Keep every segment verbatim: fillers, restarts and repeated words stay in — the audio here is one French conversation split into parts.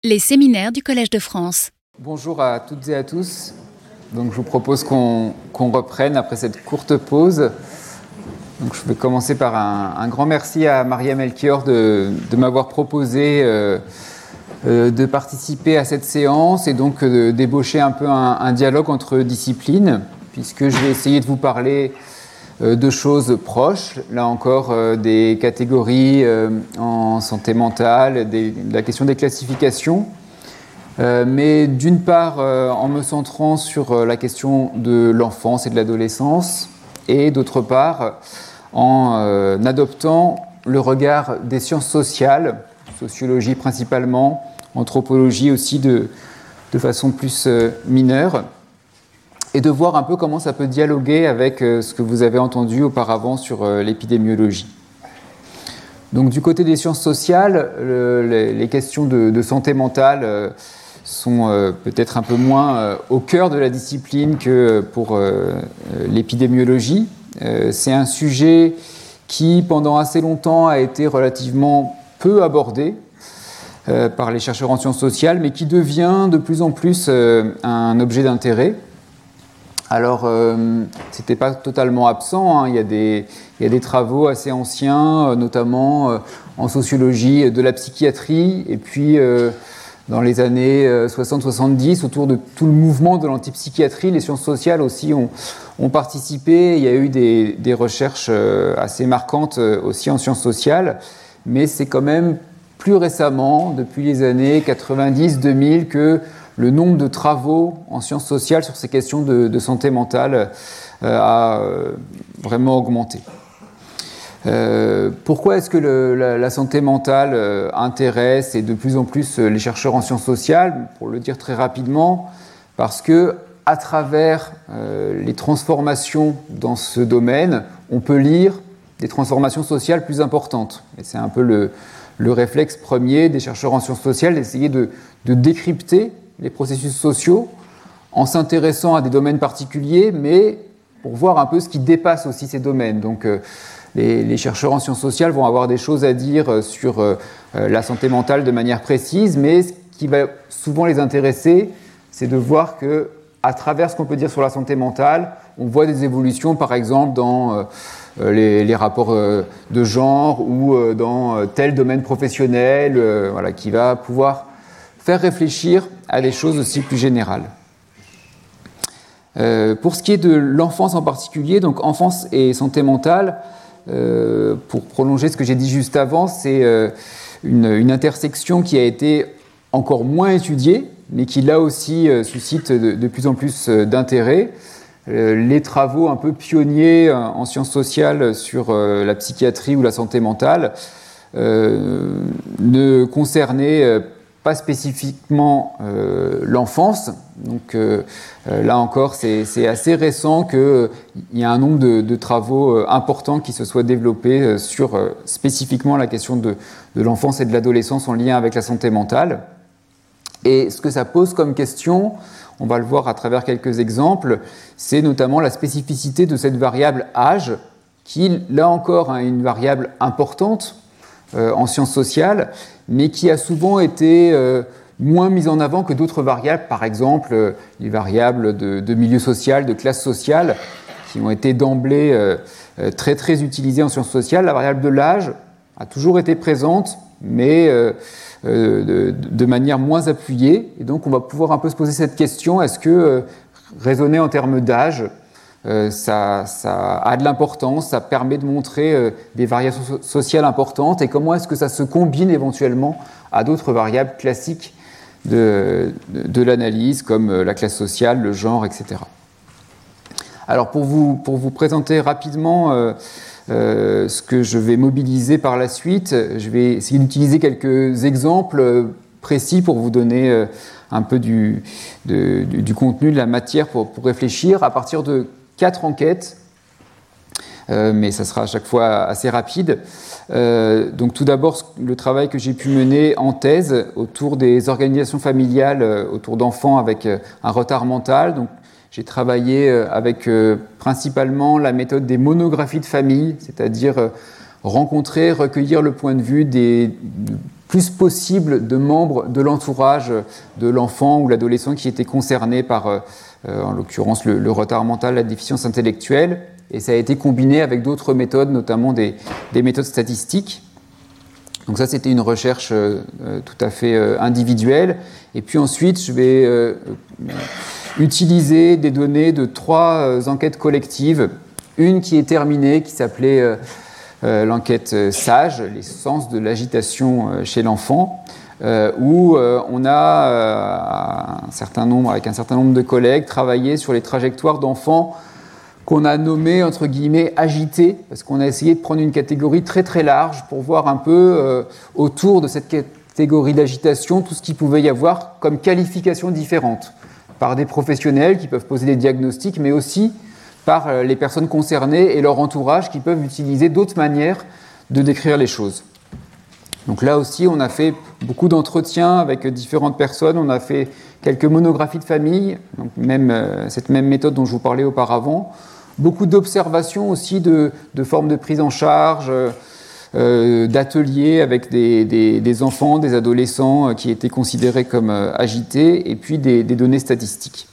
Les séminaires du Collège de France. Bonjour à toutes et à tous. Donc, je vous propose qu'on, qu'on reprenne après cette courte pause. Donc, je vais commencer par un, un grand merci à Maria Melchior de, de m'avoir proposé euh, euh, de participer à cette séance et donc euh, de débaucher un peu un, un dialogue entre disciplines, puisque je vais essayer de vous parler euh, de choses proches, là encore euh, des catégories euh, en santé mentale, des, de la question des classifications. Euh, mais d'une part euh, en me centrant sur euh, la question de l'enfance et de l'adolescence, et d'autre part en euh, adoptant le regard des sciences sociales, sociologie principalement, anthropologie aussi de, de façon plus euh, mineure, et de voir un peu comment ça peut dialoguer avec euh, ce que vous avez entendu auparavant sur euh, l'épidémiologie. Donc du côté des sciences sociales, le, les, les questions de, de santé mentale euh, sont euh, peut-être un peu moins euh, au cœur de la discipline que pour euh, l'épidémiologie. Euh, c'est un sujet qui, pendant assez longtemps, a été relativement peu abordé euh, par les chercheurs en sciences sociales, mais qui devient de plus en plus euh, un objet d'intérêt. Alors, euh, ce n'était pas totalement absent, hein. il, y a des, il y a des travaux assez anciens, euh, notamment euh, en sociologie de la psychiatrie, et puis euh, dans les années soixante soixante-dix, autour de tout le mouvement de l'antipsychiatrie, les sciences sociales aussi ont, ont participé. Il y a eu des, des recherches euh, assez marquantes euh, aussi en sciences sociales, mais c'est quand même plus récemment, depuis les années quatre-vingt-dix deux mille, que le nombre de travaux en sciences sociales sur ces questions de, de santé mentale euh, a euh, vraiment augmenté. Euh, pourquoi est-ce que le, la, la santé mentale euh, intéresse et de plus en plus euh, les chercheurs en sciences sociales? Pour le dire très rapidement, parce que à travers euh, les transformations dans ce domaine, on peut lire des transformations sociales plus importantes. Et c'est un peu le, le réflexe premier des chercheurs en sciences sociales d'essayer de, de décrypter les processus sociaux en s'intéressant à des domaines particuliers, mais pour voir un peu ce qui dépasse aussi ces domaines. Donc, euh, les, les chercheurs en sciences sociales vont avoir des choses à dire sur euh, la santé mentale de manière précise, mais ce qui va souvent les intéresser, c'est de voir que, à travers ce qu'on peut dire sur la santé mentale, on voit des évolutions, par exemple, dans euh, les, les rapports euh, de genre ou euh, dans euh, tel domaine professionnel, euh, voilà, qui va pouvoir faire réfléchir à des choses aussi plus générales. Euh, pour ce qui est de l'enfance en particulier, donc enfance et santé mentale, euh, pour prolonger ce que j'ai dit juste avant, c'est euh, une, une intersection qui a été encore moins étudiée, mais qui là aussi euh, suscite de, de plus en plus euh, d'intérêt. Euh, les travaux un peu pionniers euh, en sciences sociales sur euh, la psychiatrie ou la santé mentale euh, ne concernaient euh, pas spécifiquement euh, l'enfance. Donc euh, euh, là encore, c'est, c'est assez récent qu'il euh, y a un nombre de, de travaux euh, importants qui se soient développés euh, sur euh, spécifiquement la question de, de l'enfance et de l'adolescence en lien avec la santé mentale. Et ce que ça pose comme question, on va le voir à travers quelques exemples, c'est notamment la spécificité de cette variable âge, qui, là encore, est une variable importante euh, en sciences sociales, mais qui a souvent été euh, moins mise en avant que d'autres variables, par exemple euh, les variables de, de milieu social, de classe sociale, qui ont été d'emblée euh, très très utilisées en sciences sociales. La variable de l'âge a toujours été présente, mais euh, euh, de, de manière moins appuyée. Et donc on va pouvoir un peu se poser cette question, est-ce que euh, raisonner en termes d'âge, Euh, ça, ça a de l'importance, ça permet de montrer euh, des variations so- sociales importantes, et comment est-ce que ça se combine éventuellement à d'autres variables classiques de, de, de l'analyse, comme euh, la classe sociale, le genre, et cetera. Alors pour vous, pour vous présenter rapidement euh, euh, ce que je vais mobiliser par la suite, je vais essayer d'utiliser quelques exemples précis pour vous donner euh, un peu du, de, du, du contenu, de la matière pour, pour réfléchir à partir de quatre enquêtes, euh, mais ça sera à chaque fois assez rapide. Euh, donc tout d'abord, le travail que j'ai pu mener en thèse autour des organisations familiales, euh, autour d'enfants avec euh, un retard mental. Donc, j'ai travaillé euh, avec euh, principalement la méthode des monographies de famille, c'est-à-dire euh, rencontrer, recueillir le point de vue des plus possible de membres de l'entourage de l'enfant ou l'adolescent qui était concerné par, euh, en l'occurrence, le, le retard mental, la déficience intellectuelle. Et ça a été combiné avec d'autres méthodes, notamment des, des méthodes statistiques. Donc ça, c'était une recherche euh, tout à fait euh, individuelle. Et puis ensuite, je vais euh, utiliser des données de trois euh, enquêtes collectives. Une qui est terminée, qui s'appelait euh, euh, l'enquête SAGE, les sens de l'agitation euh, chez l'enfant, euh, où euh, on a, euh, un certain nombre, avec un certain nombre de collègues, travaillé sur les trajectoires d'enfants qu'on a nommé, entre guillemets, agités, parce qu'on a essayé de prendre une catégorie très très large pour voir un peu euh, autour de cette catégorie d'agitation tout ce qu'il pouvait y avoir comme qualifications différentes, par des professionnels qui peuvent poser des diagnostics, mais aussi par euh, les personnes concernées et leur entourage qui peuvent utiliser d'autres manières de décrire les choses. Donc là aussi, on a fait beaucoup d'entretiens avec différentes personnes, on a fait quelques monographies de famille, donc même, euh, cette même méthode dont je vous parlais auparavant, beaucoup d'observations aussi de, de formes de prise en charge, euh, d'ateliers avec des, des, des enfants, des adolescents euh, qui étaient considérés comme euh, agités, et puis des, des données statistiques.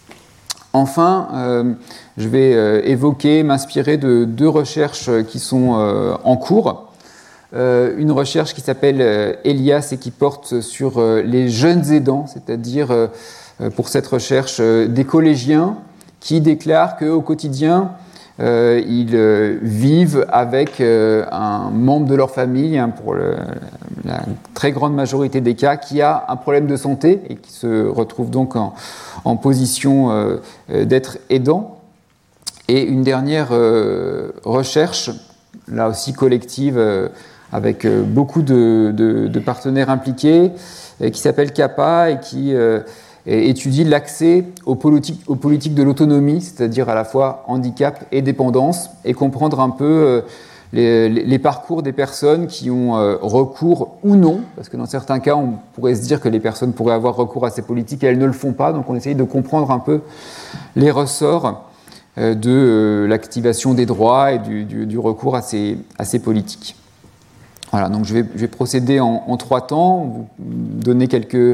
Enfin, euh, je vais euh, évoquer, m'inspirer de deux recherches qui sont euh, en cours. Euh, une recherche qui s'appelle euh, Elias et qui porte sur euh, les jeunes aidants, c'est-à-dire euh, pour cette recherche euh, des collégiens qui déclarent qu'au quotidien, euh, ils euh, vivent avec euh, un membre de leur famille, hein, pour le, la très grande majorité des cas, qui a un problème de santé et qui se retrouve donc en, en position euh, d'être aidant. Et une dernière euh, recherche, là aussi collective, euh, avec euh, beaucoup de, de, de partenaires impliqués, euh, qui s'appelle CAPA et qui euh, étudie l'accès aux politiques, aux politiques de l'autonomie, c'est-à-dire à la fois handicap et dépendance, et comprendre un peu euh, les, les parcours des personnes qui ont euh, recours ou non, parce que dans certains cas, on pourrait se dire que les personnes pourraient avoir recours à ces politiques et elles ne le font pas, donc on essaye de comprendre un peu les ressorts euh, de euh, l'activation des droits et du, du, du recours à ces, à ces politiques. Voilà, donc je vais, je vais procéder en, en trois temps, vous donner quelques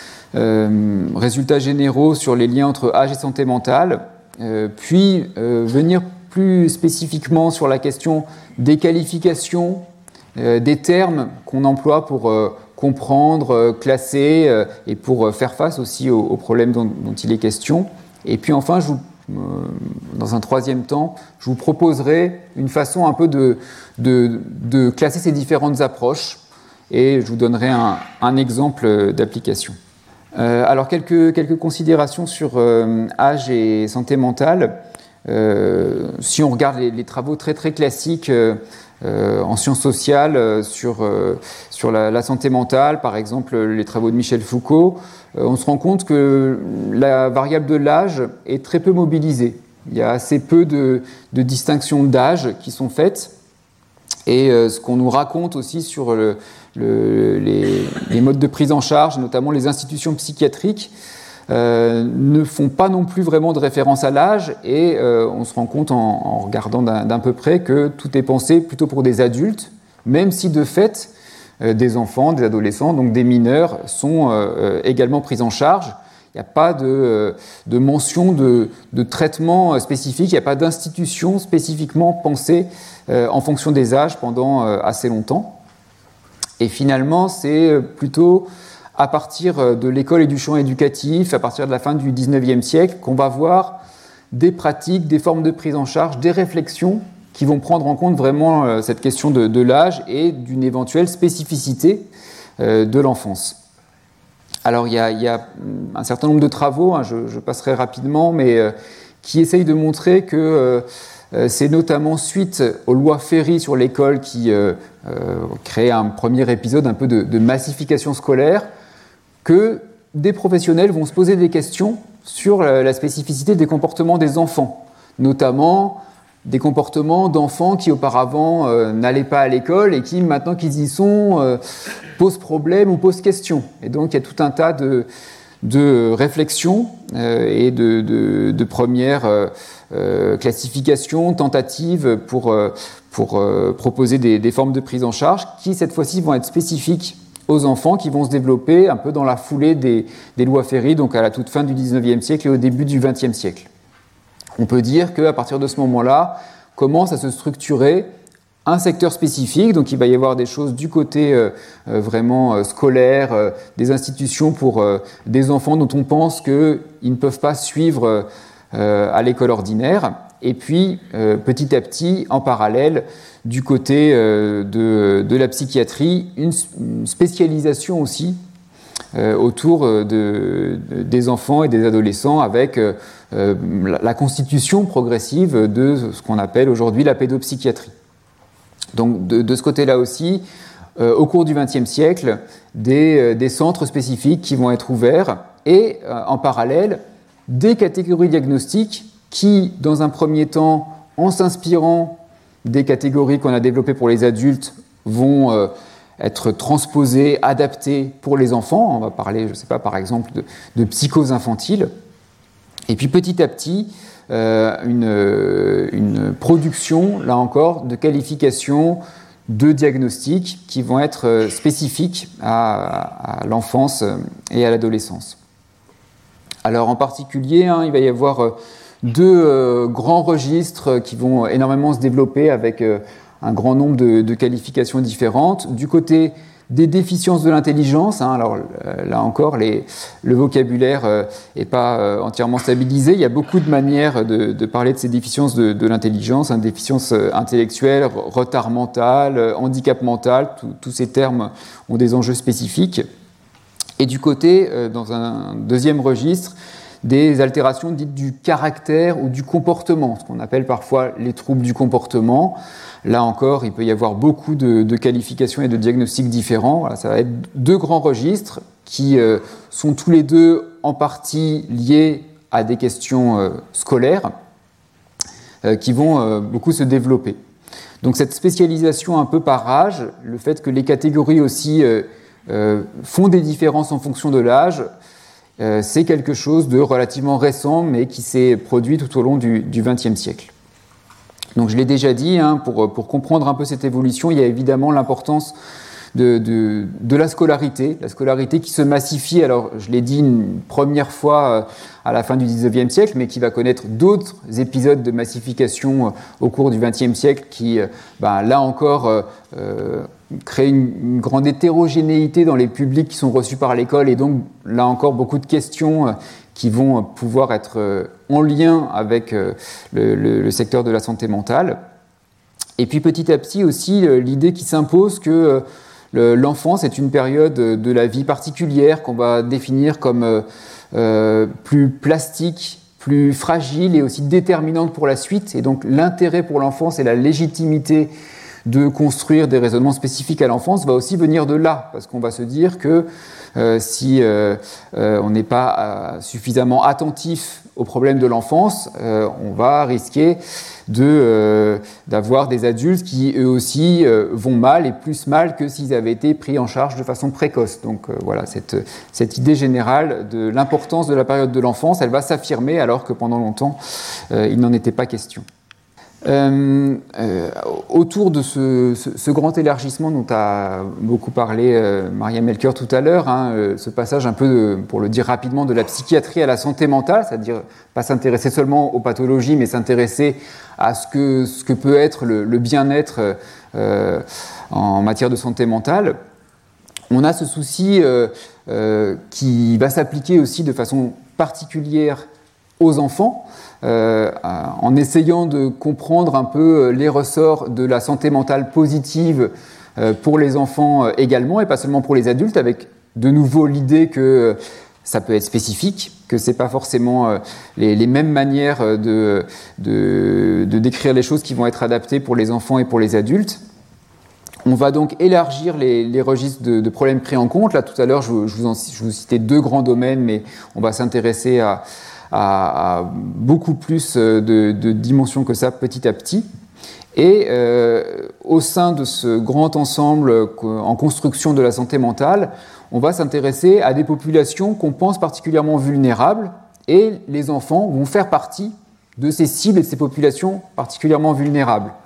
euh, résultats généraux sur les liens entre âge et santé mentale, euh, puis euh, venir plus spécifiquement sur la question des qualifications, euh, des termes qu'on emploie pour euh, comprendre, euh, classer euh, et pour euh, faire face aussi aux, aux problèmes dont, dont il est question. Et puis enfin, je vous dans un troisième temps, je vous proposerai une façon un peu de, de, de classer ces différentes approches et je vous donnerai un, un exemple d'application. Euh, alors, quelques, quelques considérations sur euh, âge et santé mentale. Euh, si on regarde les, les travaux très très classiques euh, euh, en sciences sociales euh, sur, euh, sur la, la santé mentale, par exemple les travaux de Michel Foucault, euh, on se rend compte que la variable de l'âge est très peu mobilisée. Il y a assez peu de, de distinctions d'âge qui sont faites. Et euh, ce qu'on nous raconte aussi sur le, le, les, les modes de prise en charge, notamment les institutions psychiatriques, Euh, ne font pas non plus vraiment de référence à l'âge et euh, on se rend compte en, en regardant d'un, d'un peu près que tout est pensé plutôt pour des adultes, même si de fait euh, des enfants, des adolescents, donc des mineurs sont euh, également pris en charge. Il n'y a pas de, euh, de mention de, de traitement spécifique, il n'y a pas d'institution spécifiquement pensée euh, en fonction des âges pendant euh, assez longtemps. Et finalement, c'est plutôt à partir de l'école et du champ éducatif, à partir de la fin du dix-neuvième siècle, qu'on va voir des pratiques, des formes de prise en charge, des réflexions qui vont prendre en compte vraiment cette question de, de l'âge et d'une éventuelle spécificité de l'enfance. Alors il y a, il y a un certain nombre de travaux, hein, je, je passerai rapidement, mais euh, qui essayent de montrer que euh, c'est notamment suite aux lois Ferry sur l'école qui euh, euh, créent un premier épisode un peu de, de massification scolaire, que des professionnels vont se poser des questions sur la, la spécificité des comportements des enfants, notamment des comportements d'enfants qui auparavant euh, n'allaient pas à l'école et qui, maintenant qu'ils y sont, euh, posent problème ou posent question. Et donc il y a tout un tas de, de réflexions euh, et de, de, de premières euh, euh, classifications, tentatives pour, euh, pour euh, proposer des, des formes de prise en charge qui, cette fois-ci, vont être spécifiques aux enfants qui vont se développer un peu dans la foulée des, des lois Ferry, donc à la toute fin du dix-neuvième siècle et au début du vingtième siècle. On peut dire qu'à partir de ce moment-là, commence à se structurer un secteur spécifique, donc il va y avoir des choses du côté euh, vraiment euh, scolaire, euh, des institutions pour euh, des enfants dont on pense qu'ils ne peuvent pas suivre euh, à l'école ordinaire, et puis euh, petit à petit, en parallèle, du côté euh, de, de la psychiatrie, une, une spécialisation aussi euh, autour de, de, des enfants et des adolescents avec euh, la, la constitution progressive de ce qu'on appelle aujourd'hui la pédopsychiatrie. Donc de, de ce côté-là aussi, euh, au cours du vingtième siècle, des, euh, des centres spécifiques qui vont être ouverts et euh, en parallèle, des catégories diagnostiques qui, dans un premier temps, en s'inspirant des catégories qu'on a développées pour les adultes, vont euh, être transposées, adaptées pour les enfants. On va parler, je ne sais pas, par exemple, de, de psychose infantile. Et puis petit à petit, Euh, une, une production, là encore, de qualifications de diagnostics qui vont être spécifiques à, à l'enfance et à l'adolescence. Alors en particulier, hein, il va y avoir deux euh, grands registres qui vont énormément se développer avec euh, un grand nombre de, de qualifications différentes. Du côté des déficiences de l'intelligence, hein, alors euh, là encore, les, le vocabulaire n'est euh, pas euh, entièrement stabilisé. Il y a beaucoup de manières de, de parler de ces déficiences de, de l'intelligence, hein, déficiences intellectuelles, retard mental, euh, handicap mental, tous ces termes ont des enjeux spécifiques. Et du côté, euh, dans un deuxième registre, des altérations dites du caractère ou du comportement, ce qu'on appelle parfois les troubles du comportement. Là encore, il peut y avoir beaucoup de, de qualifications et de diagnostics différents. Voilà, ça va être deux grands registres qui euh, sont tous les deux en partie liés à des questions euh, scolaires euh, qui vont euh, beaucoup se développer. Donc cette spécialisation un peu par âge, le fait que les catégories aussi euh, euh, font des différences en fonction de l'âge, euh, c'est quelque chose de relativement récent, mais qui s'est produit tout au long du vingtième siècle. Donc je l'ai déjà dit, hein, pour, pour comprendre un peu cette évolution, il y a évidemment l'importance de, de, de la scolarité, la scolarité qui se massifie, alors je l'ai dit une première fois à la fin du dix-neuvième siècle, mais qui va connaître d'autres épisodes de massification au cours du vingtième siècle qui, ben, là encore, euh, créent une, une grande hétérogénéité dans les publics qui sont reçus par l'école, et donc là encore beaucoup de questions qui vont pouvoir être en lien avec le, le, le secteur de la santé mentale. Et puis petit à petit aussi l'idée qui s'impose que l'enfance est une période de la vie particulière qu'on va définir comme euh, plus plastique, plus fragile et aussi déterminante pour la suite. Et donc l'intérêt pour l'enfance et la légitimité de construire des raisonnements spécifiques à l'enfance va aussi venir de là, parce qu'on va se dire que euh, si euh, euh, on n'est pas euh, suffisamment attentif aux problèmes de l'enfance, euh, on va risquer de, euh, d'avoir des adultes qui eux aussi euh, vont mal et plus mal que s'ils avaient été pris en charge de façon précoce. Donc euh, voilà, cette, cette idée générale de l'importance de la période de l'enfance, elle va s'affirmer alors que pendant longtemps, euh, il n'en était pas question. Euh, euh, autour de ce, ce, ce grand élargissement dont a beaucoup parlé euh, Maria Melchior tout à l'heure, hein, euh, ce passage un peu, de, pour le dire rapidement, de la psychiatrie à la santé mentale, c'est-à-dire pas s'intéresser seulement aux pathologies, mais s'intéresser à ce que, ce que peut être le, le bien-être euh, en matière de santé mentale, on a ce souci euh, euh, qui va s'appliquer aussi de façon particulière aux enfants, Euh, en essayant de comprendre un peu les ressorts de la santé mentale positive euh, pour les enfants euh, également, et pas seulement pour les adultes, avec de nouveau l'idée que euh, ça peut être spécifique, que ce n'est pas forcément euh, les, les mêmes manières de, de, de décrire les choses qui vont être adaptées pour les enfants et pour les adultes. On va donc élargir les, les registres de, de problèmes pris en compte. Là, tout à l'heure, je, je, vous en, je vous citais deux grands domaines, mais on va s'intéresser à À, à beaucoup plus de, de dimensions que ça petit à petit. Et euh, au sein de ce grand ensemble en construction de la santé mentale, on va s'intéresser à des populations qu'on pense particulièrement vulnérables, et les enfants vont faire partie de ces cibles et de ces populations particulièrement vulnérables.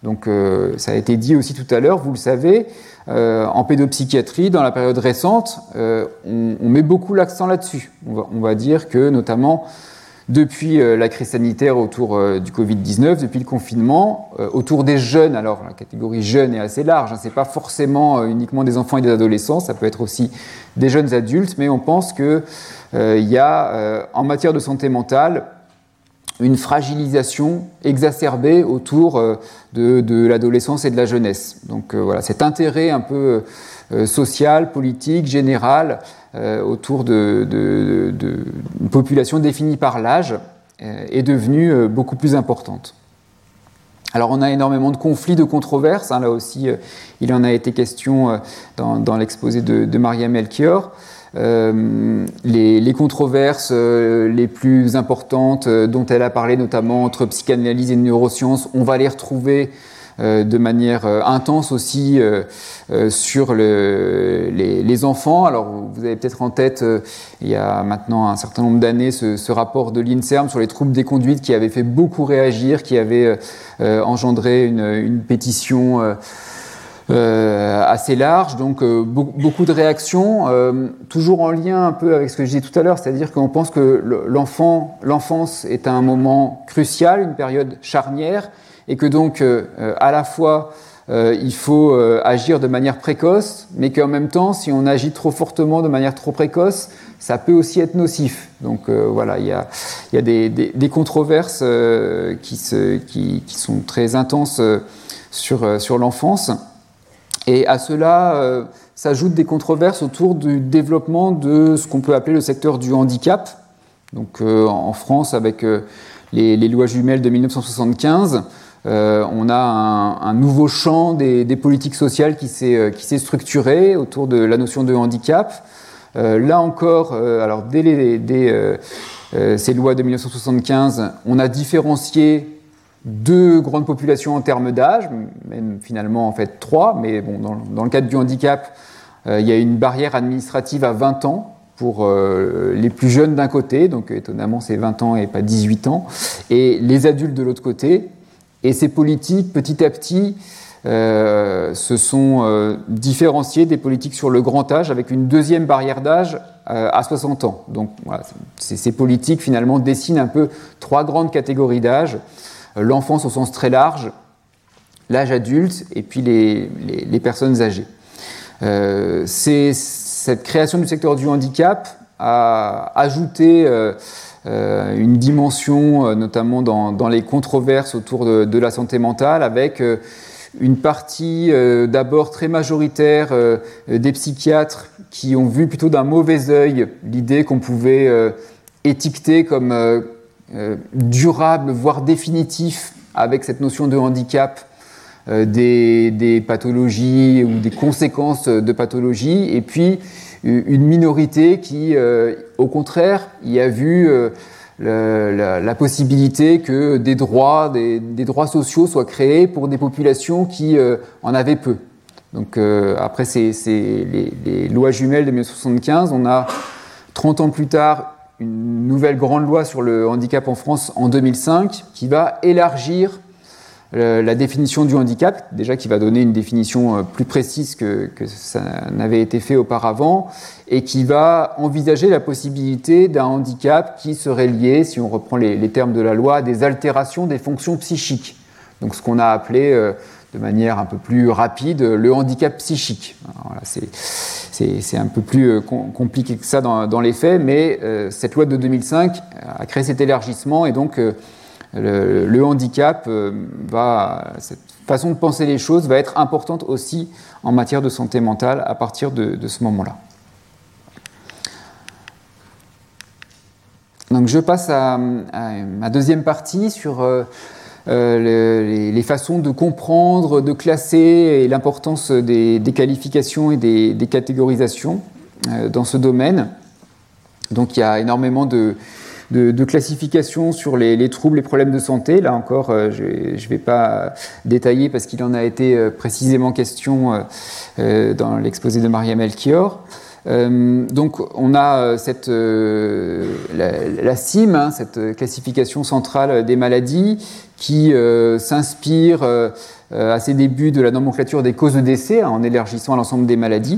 Donc euh, ça a été dit aussi tout à l'heure, vous le savez, euh, en pédopsychiatrie, dans la période récente, euh, on, on met beaucoup l'accent là-dessus. On va, on va dire que notamment depuis euh, la crise sanitaire autour euh, du covid dix-neuf, depuis le confinement, euh, autour des jeunes, alors la catégorie jeune est assez large, hein, ce n'est pas forcément euh, uniquement des enfants et des adolescents, ça peut être aussi des jeunes adultes, mais on pense qu'il euh, y a euh, en matière de santé mentale une fragilisation exacerbée autour euh, de, de l'adolescence et de la jeunesse. Donc euh, voilà, cet intérêt un peu euh, social, politique, général, euh, autour de, de, de, de une population définie par l'âge euh, est devenue euh, beaucoup plus importante. Alors on a énormément de conflits, de controverses, hein, là aussi euh, il en a été question euh, dans, dans l'exposé de, de Maria Melchior. Euh, les, les controverses euh, les plus importantes euh, dont elle a parlé, notamment entre psychanalyse et neurosciences, on va les retrouver euh, de manière euh, intense aussi euh, euh, sur le, les, les enfants. Alors vous avez peut-être en tête, euh, il y a maintenant un certain nombre d'années, ce, ce rapport de l'INSERM sur les troubles des conduites qui avait fait beaucoup réagir, qui avait euh, engendré une, une pétition euh, Euh, assez large, donc euh, beaucoup, beaucoup de réactions, euh, toujours en lien un peu avec ce que je disais tout à l'heure, c'est-à-dire qu'on pense que l'enfant, l'enfance est un moment crucial, une période charnière, et que donc euh, à la fois euh, il faut euh, agir de manière précoce, mais qu'en même temps, si on agit trop fortement de manière trop précoce, ça peut aussi être nocif. Donc euh, voilà, il y a, il y a des, des, des controverses euh, qui, se, qui, qui sont très intenses euh, sur, euh, sur l'enfance. Et à cela euh, s'ajoutent des controverses autour du développement de ce qu'on peut appeler le secteur du handicap. Donc euh, en France, avec euh, les, les lois jumelles de dix-neuf cent soixante-quinze, euh, on a un, un nouveau champ des, des politiques sociales qui s'est, euh, qui s'est structuré autour de la notion de handicap. Euh, là encore, euh, alors dès, les, dès euh, euh, ces lois de dix-neuf cent soixante-quinze, on a différencié deux grandes populations en termes d'âge, même finalement en fait trois, mais bon, dans, dans le cadre du handicap, euh, il y a une barrière administrative à vingt ans pour euh, les plus jeunes d'un côté, donc étonnamment c'est vingt ans et pas dix-huit ans, et les adultes de l'autre côté. Et ces politiques, petit à petit, euh, se sont euh, différenciées des politiques sur le grand âge, avec une deuxième barrière d'âge euh, à soixante ans. Donc voilà, ces politiques finalement dessinent un peu trois grandes catégories d'âge. L'enfance au sens très large, l'âge adulte et puis les, les, les personnes âgées. Euh, c'est, cette création du secteur du handicap a ajouté euh, euh, une dimension, euh, notamment dans, dans les controverses autour de, de la santé mentale, avec euh, une partie euh, d'abord très majoritaire euh, des psychiatres qui ont vu plutôt d'un mauvais œil l'idée qu'on pouvait euh, étiqueter comme euh, Euh, durable, voire définitif, avec cette notion de handicap, euh, des, des pathologies ou des conséquences de pathologies, et puis une minorité qui, euh, au contraire, y a vu euh, le, la, la possibilité que des droits, des, des droits sociaux soient créés pour des populations qui euh, en avaient peu. Donc euh, après c'est, c'est les, les lois jumelles de dix-neuf cent soixante-quinze, on a trente ans plus tard une nouvelle grande loi sur le handicap en France en deux mille cinq qui va élargir euh, la définition du handicap, déjà qui va donner une définition euh, plus précise que, que ça n'avait été fait auparavant, et qui va envisager la possibilité d'un handicap qui serait lié, si on reprend les, les termes de la loi, à des altérations des fonctions psychiques. Donc ce qu'on a appelé euh, de manière un peu plus rapide le handicap psychique. Alors, voilà, c'est, c'est, c'est un peu plus euh, compliqué que ça dans, dans les faits, mais euh, cette loi de deux mille cinq a créé cet élargissement, et donc euh, le, le handicap euh, va, cette façon de penser les choses va être importante aussi en matière de santé mentale à partir de, de ce moment-là. Donc je passe à, à ma deuxième partie sur euh, Euh, les, les façons de comprendre, de classer, et l'importance des, des qualifications et des, des catégorisations euh, dans ce domaine. Donc il y a énormément de, de, de classifications sur les, les troubles et problèmes de santé. Là encore, euh, je ne vais pas détailler parce qu'il en a été euh, précisément question euh, euh, dans l'exposé de Maria Melchior. Euh, donc on a cette, euh, la, la C I M, hein, cette classification centrale des maladies, qui euh, s'inspire euh, à ses débuts de la nomenclature des causes de décès, hein, en élargissant à l'ensemble des maladies,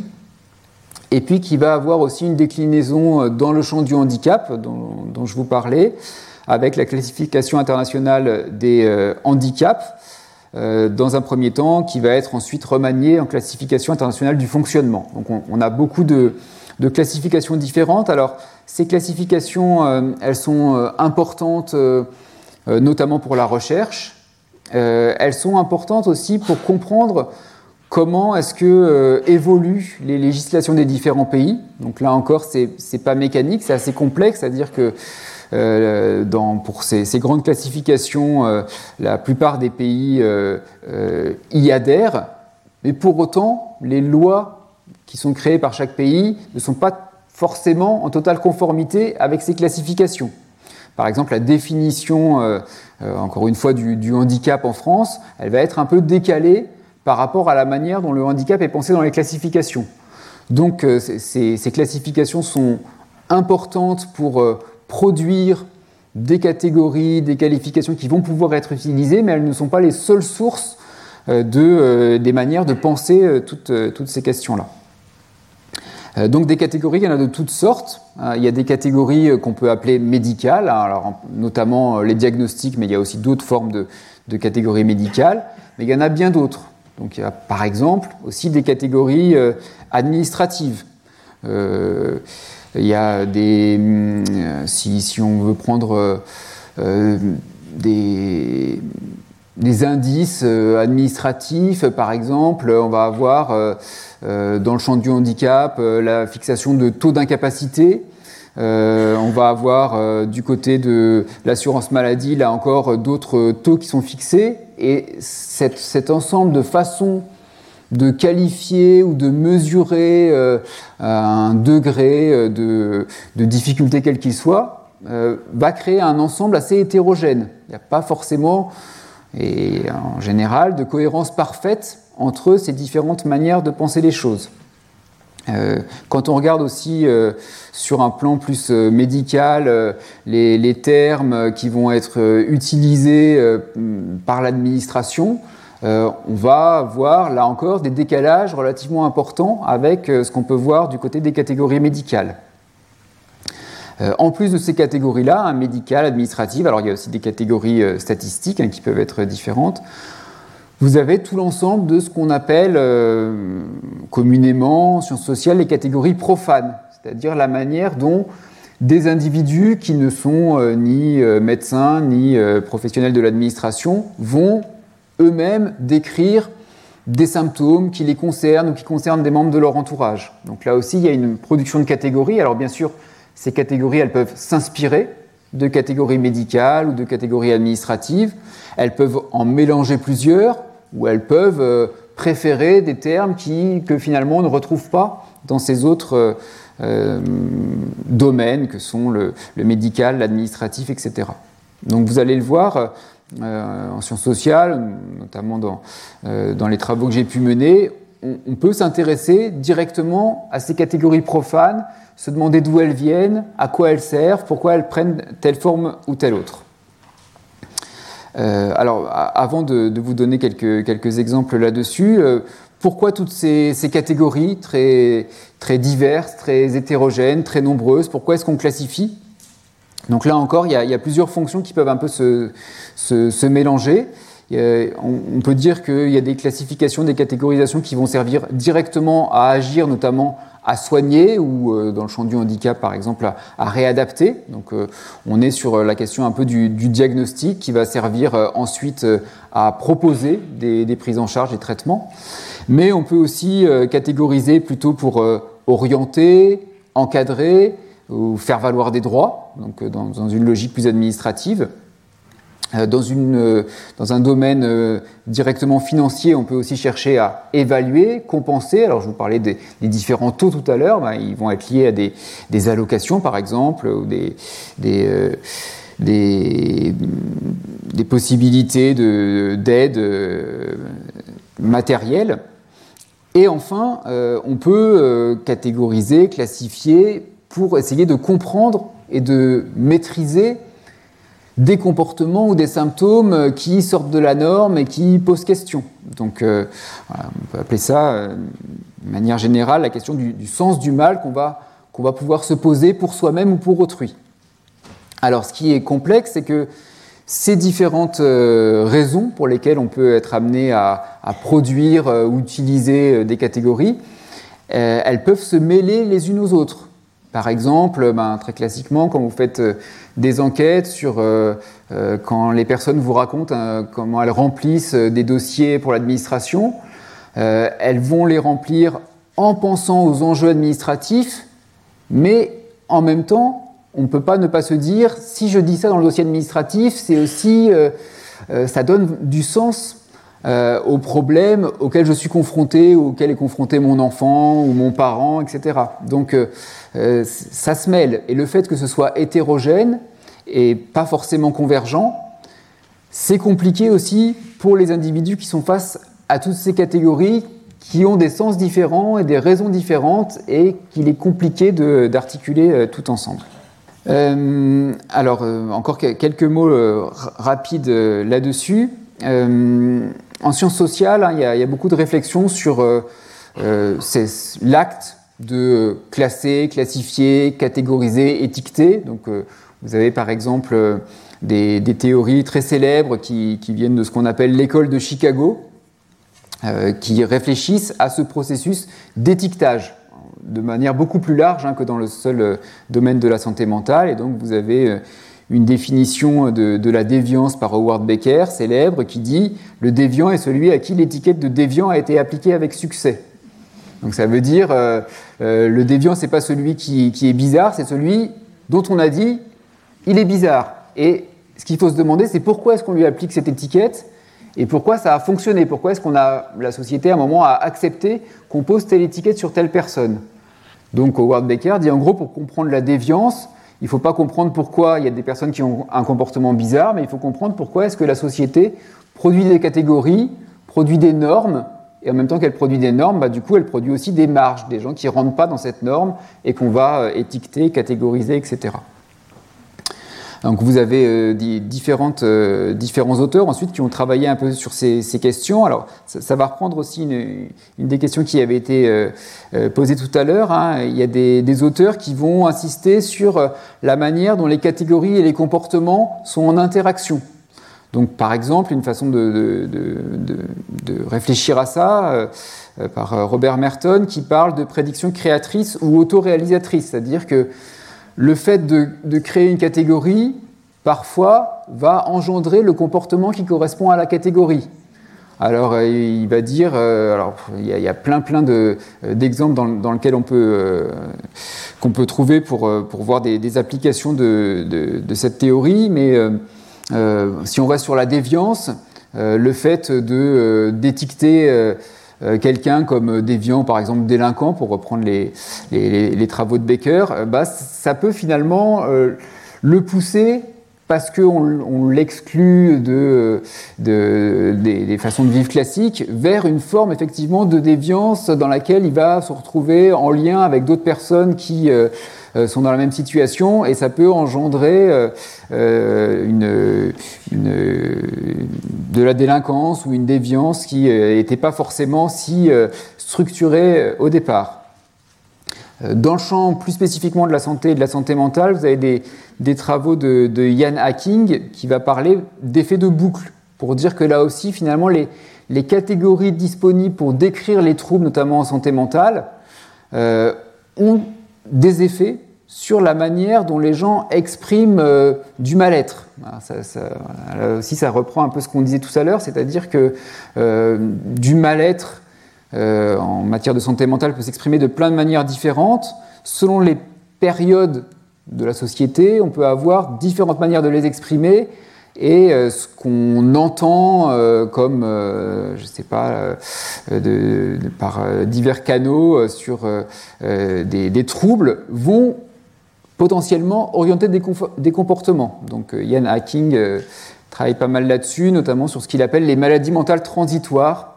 et puis qui va avoir aussi une déclinaison dans le champ du handicap, dont, dont je vous parlais, avec la classification internationale des euh, handicaps, euh, dans un premier temps, qui va être ensuite remaniée en classification internationale du fonctionnement. Donc on, on a beaucoup de, de classifications différentes. Alors ces classifications, euh, elles sont euh, importantes, euh, euh, notamment pour la recherche. Euh, elles sont importantes aussi pour comprendre comment est-ce que euh, évoluent les législations des différents pays. Donc là encore, c'est, c'est pas mécanique, c'est assez complexe, c'est-à-dire que Euh, dans, pour ces, ces grandes classifications, euh, la plupart des pays euh, euh, y adhèrent, mais pour autant, les lois qui sont créées par chaque pays ne sont pas forcément en totale conformité avec ces classifications. Par exemple, la définition, euh, euh, encore une fois, du, du handicap en France, elle va être un peu décalée par rapport à la manière dont le handicap est pensé dans les classifications. Donc, euh, ces, ces classifications sont importantes pour euh, produire des catégories, des qualifications qui vont pouvoir être utilisées, mais elles ne sont pas les seules sources euh, de, euh, des manières de penser euh, toutes, euh, toutes ces questions-là. Euh, donc des catégories, il y en a de toutes sortes. Euh, il y a des catégories euh, qu'on peut appeler médicales, hein, alors, notamment euh, les diagnostics, mais il y a aussi d'autres formes de, de catégories médicales, mais il y en a bien d'autres. Donc il y a par exemple aussi des catégories euh, administratives. Euh, Il y a des, si, si on veut prendre euh, des, des indices administratifs, par exemple, on va avoir euh, dans le champ du handicap la fixation de taux d'incapacité. Euh, on va avoir euh, du côté de l'assurance maladie, là encore, d'autres taux qui sont fixés. Et cette, cet ensemble de façons de qualifier ou de mesurer euh, un degré de, de difficulté quel qu'il soit, euh, va créer un ensemble assez hétérogène. Il n'y a pas forcément, et en général, de cohérence parfaite entre ces différentes manières de penser les choses. Euh, quand on regarde aussi euh, sur un plan plus euh, médical euh, les, les termes qui vont être euh, utilisés euh, par l'administration, Euh, on va voir, là encore, des décalages relativement importants avec euh, ce qu'on peut voir du côté des catégories médicales. Euh, en plus de ces catégories-là, hein, médicales, administratives, alors il y a aussi des catégories euh, statistiques hein, qui peuvent être différentes, vous avez tout l'ensemble de ce qu'on appelle euh, communément, en sciences sociales, les catégories profanes, c'est-à-dire la manière dont des individus qui ne sont euh, ni euh, médecins, ni euh, professionnels de l'administration vont eux-mêmes décrire des symptômes qui les concernent ou qui concernent des membres de leur entourage. Donc là aussi, il y a une production de catégories. Alors bien sûr, ces catégories, elles peuvent s'inspirer de catégories médicales ou de catégories administratives. Elles peuvent en mélanger plusieurs ou elles peuvent euh, préférer des termes qui, que finalement on ne retrouve pas dans ces autres euh, euh, domaines que sont le, le médical, l'administratif, et cetera. Donc vous allez le voir, euh, en sciences sociales, notamment dans, euh, dans les travaux que j'ai pu mener, on, on peut s'intéresser directement à ces catégories profanes, se demander d'où elles viennent, à quoi elles servent, pourquoi elles prennent telle forme ou telle autre. Euh, alors, a- avant de, de vous donner quelques, quelques exemples là-dessus, euh, pourquoi toutes ces, ces catégories très, très diverses, très hétérogènes, très nombreuses, pourquoi est-ce qu'on classifie ? Donc là encore, il y, a, il y a plusieurs fonctions qui peuvent un peu se, se, se mélanger. Euh, on, on peut dire qu'il y a des classifications, des catégorisations qui vont servir directement à agir, notamment à soigner ou, euh, dans le champ du handicap, par exemple, à, à réadapter. Donc euh, on est sur la question un peu du, du diagnostic qui va servir euh, ensuite euh, à proposer des, des prises en charge, des traitements. Mais on peut aussi euh, catégoriser plutôt pour euh, orienter, encadrer, ou faire valoir des droits, donc dans, dans une logique plus administrative. Euh, dans, une, euh, dans un domaine euh, directement financier, on peut aussi chercher à évaluer, compenser. Alors je vous parlais des, des différents taux tout à l'heure, ben, ils vont être liés à des, des allocations par exemple, ou des, des, euh, des, des possibilités de, d'aide euh, matérielle. Et enfin, euh, on peut euh, catégoriser, classifier pour essayer de comprendre et de maîtriser des comportements ou des symptômes qui sortent de la norme et qui posent question. Donc, euh, voilà, on peut appeler ça, euh, de manière générale, la question du, du sens du mal qu'on va, qu'on va pouvoir se poser pour soi-même ou pour autrui. Alors, ce qui est complexe, c'est que ces différentes euh, raisons pour lesquelles on peut être amené à, à produire euh, ou utiliser euh, des catégories, euh, elles peuvent se mêler les unes aux autres. Par exemple, ben, très classiquement, quand vous faites euh, des enquêtes sur euh, euh, quand les personnes vous racontent euh, comment elles remplissent euh, des dossiers pour l'administration, euh, elles vont les remplir en pensant aux enjeux administratifs, mais en même temps, on ne peut pas ne pas se dire, si je dis ça dans le dossier administratif, c'est aussi, euh, euh, ça donne du sens euh, aux problèmes auxquels je suis confronté, ou auxquels est confronté mon enfant ou mon parent, et cetera. Donc, euh, euh, ça se mêle. Et le fait que ce soit hétérogène et pas forcément convergent, c'est compliqué aussi pour les individus qui sont face à toutes ces catégories qui ont des sens différents et des raisons différentes et qu'il est compliqué de, d'articuler euh, tout ensemble. Euh, alors, euh, encore quelques mots euh, rapides euh, là-dessus. Euh, en sciences sociales, hein, il y a, il y a beaucoup de réflexions sur euh, euh, c'est l'acte de classer, classifier, catégoriser, étiqueter. Donc, euh, vous avez par exemple euh, des, des théories très célèbres qui, qui viennent de ce qu'on appelle l'école de Chicago, euh, qui réfléchissent à ce processus d'étiquetage de manière beaucoup plus large hein, que dans le seul euh, domaine de la santé mentale. Et donc, vous avez euh, une définition de, de la déviance par Howard Becker, célèbre, qui dit « Le déviant est celui à qui l'étiquette de déviant a été appliquée avec succès ». Donc, ça veut dire euh, euh, le déviant, ce n'est pas celui qui, qui est bizarre, c'est celui dont on a dit « il est bizarre ». Et ce qu'il faut se demander, c'est pourquoi est-ce qu'on lui applique cette étiquette et pourquoi ça a fonctionné, pourquoi est-ce qu'on a, la société, à un moment, a accepté qu'on pose telle étiquette sur telle personne. Donc, Howard Becker dit, en gros, pour comprendre la déviance, il ne faut pas comprendre pourquoi il y a des personnes qui ont un comportement bizarre, mais il faut comprendre pourquoi est-ce que la société produit des catégories, produit des normes, et en même temps qu'elle produit des normes, bah, du coup, elle produit aussi des marges, des gens qui ne rentrent pas dans cette norme et qu'on va euh, étiqueter, catégoriser, et cetera. Donc vous avez euh, des différentes, euh, différents auteurs ensuite qui ont travaillé un peu sur ces, ces questions. Alors ça, ça va reprendre aussi une, une des questions qui avait été euh, euh, posée tout à l'heure. Hein. Il y a des, des auteurs qui vont insister sur euh, la manière dont les catégories et les comportements sont en interaction. Donc par exemple, une façon de, de, de, de, de réfléchir à ça euh, euh, par Robert Merton qui parle de prédiction créatrice ou autoréalisatrice, c'est-à-dire que le fait de, de créer une catégorie, parfois, va engendrer le comportement qui correspond à la catégorie. Alors, euh, il va dire... Euh, alors, il y, a, il y a plein, plein de, euh, d'exemples dans, dans lesquels on peut, euh, qu'on peut trouver pour, euh, pour voir des, des applications de, de, de cette théorie, mais euh, euh, si on reste sur la déviance, euh, le fait de, euh, d'étiqueter... Euh, Euh, quelqu'un comme déviant, par exemple délinquant, pour reprendre les, les, les travaux de Becker, euh, bah, ça peut finalement euh, le pousser parce qu'on on l'exclut de, de, des, des façons de vivre classiques vers une forme effectivement de déviance dans laquelle il va se retrouver en lien avec d'autres personnes qui euh, sont dans la même situation et ça peut engendrer euh, une, une, de la délinquance ou une déviance qui n'était pas forcément si euh, structurée au départ. Dans le champ plus spécifiquement de la santé et de la santé mentale, vous avez des, des travaux de, de Ian Hacking qui va parler d'effet de boucle, pour dire que là aussi, finalement, les, les catégories disponibles pour décrire les troubles, notamment en santé mentale, euh, ont des effets sur la manière dont les gens expriment euh, du mal-être. Alors ça, ça, là aussi, ça reprend un peu ce qu'on disait tout à l'heure, c'est-à-dire que euh, du mal-être Euh, en matière de santé mentale peut s'exprimer de plein de manières différentes. Selon les périodes de la société, on peut avoir différentes manières de les exprimer et euh, ce qu'on entend euh, comme, euh, je ne sais pas, euh, de, de, par euh, divers canaux euh, sur euh, des, des troubles vont potentiellement orienter des, confo- des comportements. Donc euh, Ian Hacking euh, travaille pas mal là-dessus, notamment sur ce qu'il appelle les maladies mentales transitoires,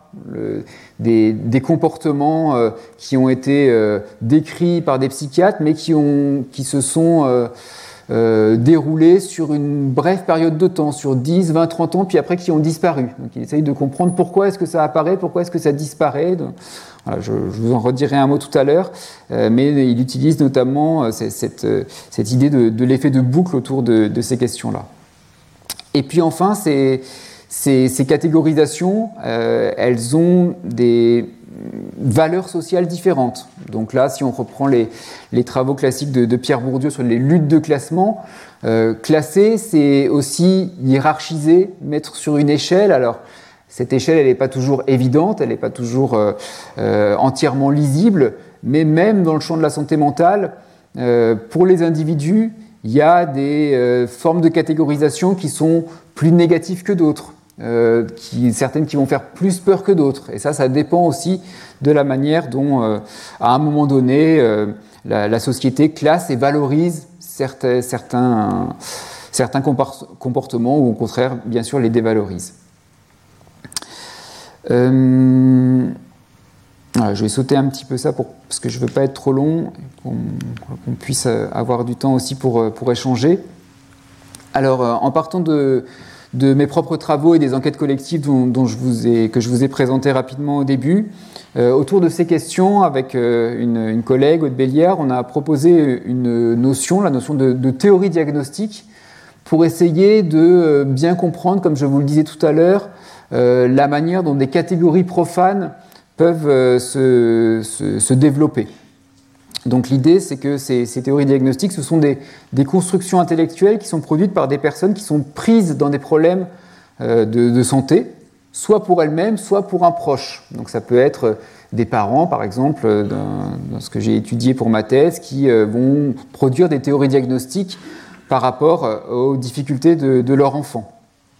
le, des, des comportements euh, qui ont été euh, décrits par des psychiatres, mais qui, ont, qui se sont euh, euh, déroulés sur une brève période de temps, sur dix, vingt, trente ans, puis après qui ont disparu. Donc il essaye de comprendre pourquoi est-ce que ça apparaît, pourquoi est-ce que ça disparaît. Donc, voilà, je, je vous en redirai un mot tout à l'heure, euh, mais il utilise notamment euh, cette, euh, cette idée de, de l'effet de boucle autour de, de ces questions-là. Et puis enfin, ces, ces, ces catégorisations, euh, elles ont des valeurs sociales différentes. Donc là, si on reprend les, les travaux classiques de, de Pierre Bourdieu sur les luttes de classement, euh, classer, c'est aussi hiérarchiser, mettre sur une échelle. Alors, cette échelle, elle n'est pas toujours évidente, elle n'est pas toujours euh, euh, entièrement lisible, mais même dans le champ de la santé mentale, euh, pour les individus, il y a des euh, formes de catégorisation qui sont plus négatives que d'autres, euh, qui, certaines qui vont faire plus peur que d'autres. Et ça, ça dépend aussi de la manière dont, euh, à un moment donné, euh, la, la société classe et valorise certains, certains, certains comportements ou au contraire, bien sûr, les dévalorise. Euh, voilà, je vais sauter un petit peu ça pour, parce que je ne veux pas être trop long, qu'on, qu'on puisse avoir du temps aussi pour, pour échanger. Alors, en partant de, de mes propres travaux et des enquêtes collectives dont, dont je vous ai, que je vous ai présentées rapidement au début, euh, autour de ces questions, avec euh, une, une collègue, Aude Béliard, on a proposé une notion, la notion de, de théorie diagnostique, pour essayer de bien comprendre, comme je vous le disais tout à l'heure, euh, la manière dont des catégories profanes peuvent euh, se, se, se développer. Donc l'idée, c'est que ces, ces théories diagnostiques, ce sont des, des constructions intellectuelles qui sont produites par des personnes qui sont prises dans des problèmes euh, de, de santé, soit pour elles-mêmes, soit pour un proche. Donc ça peut être des parents, par exemple, dans, dans ce que j'ai étudié pour ma thèse, qui euh, vont produire des théories diagnostiques par rapport aux difficultés de, de leur enfant.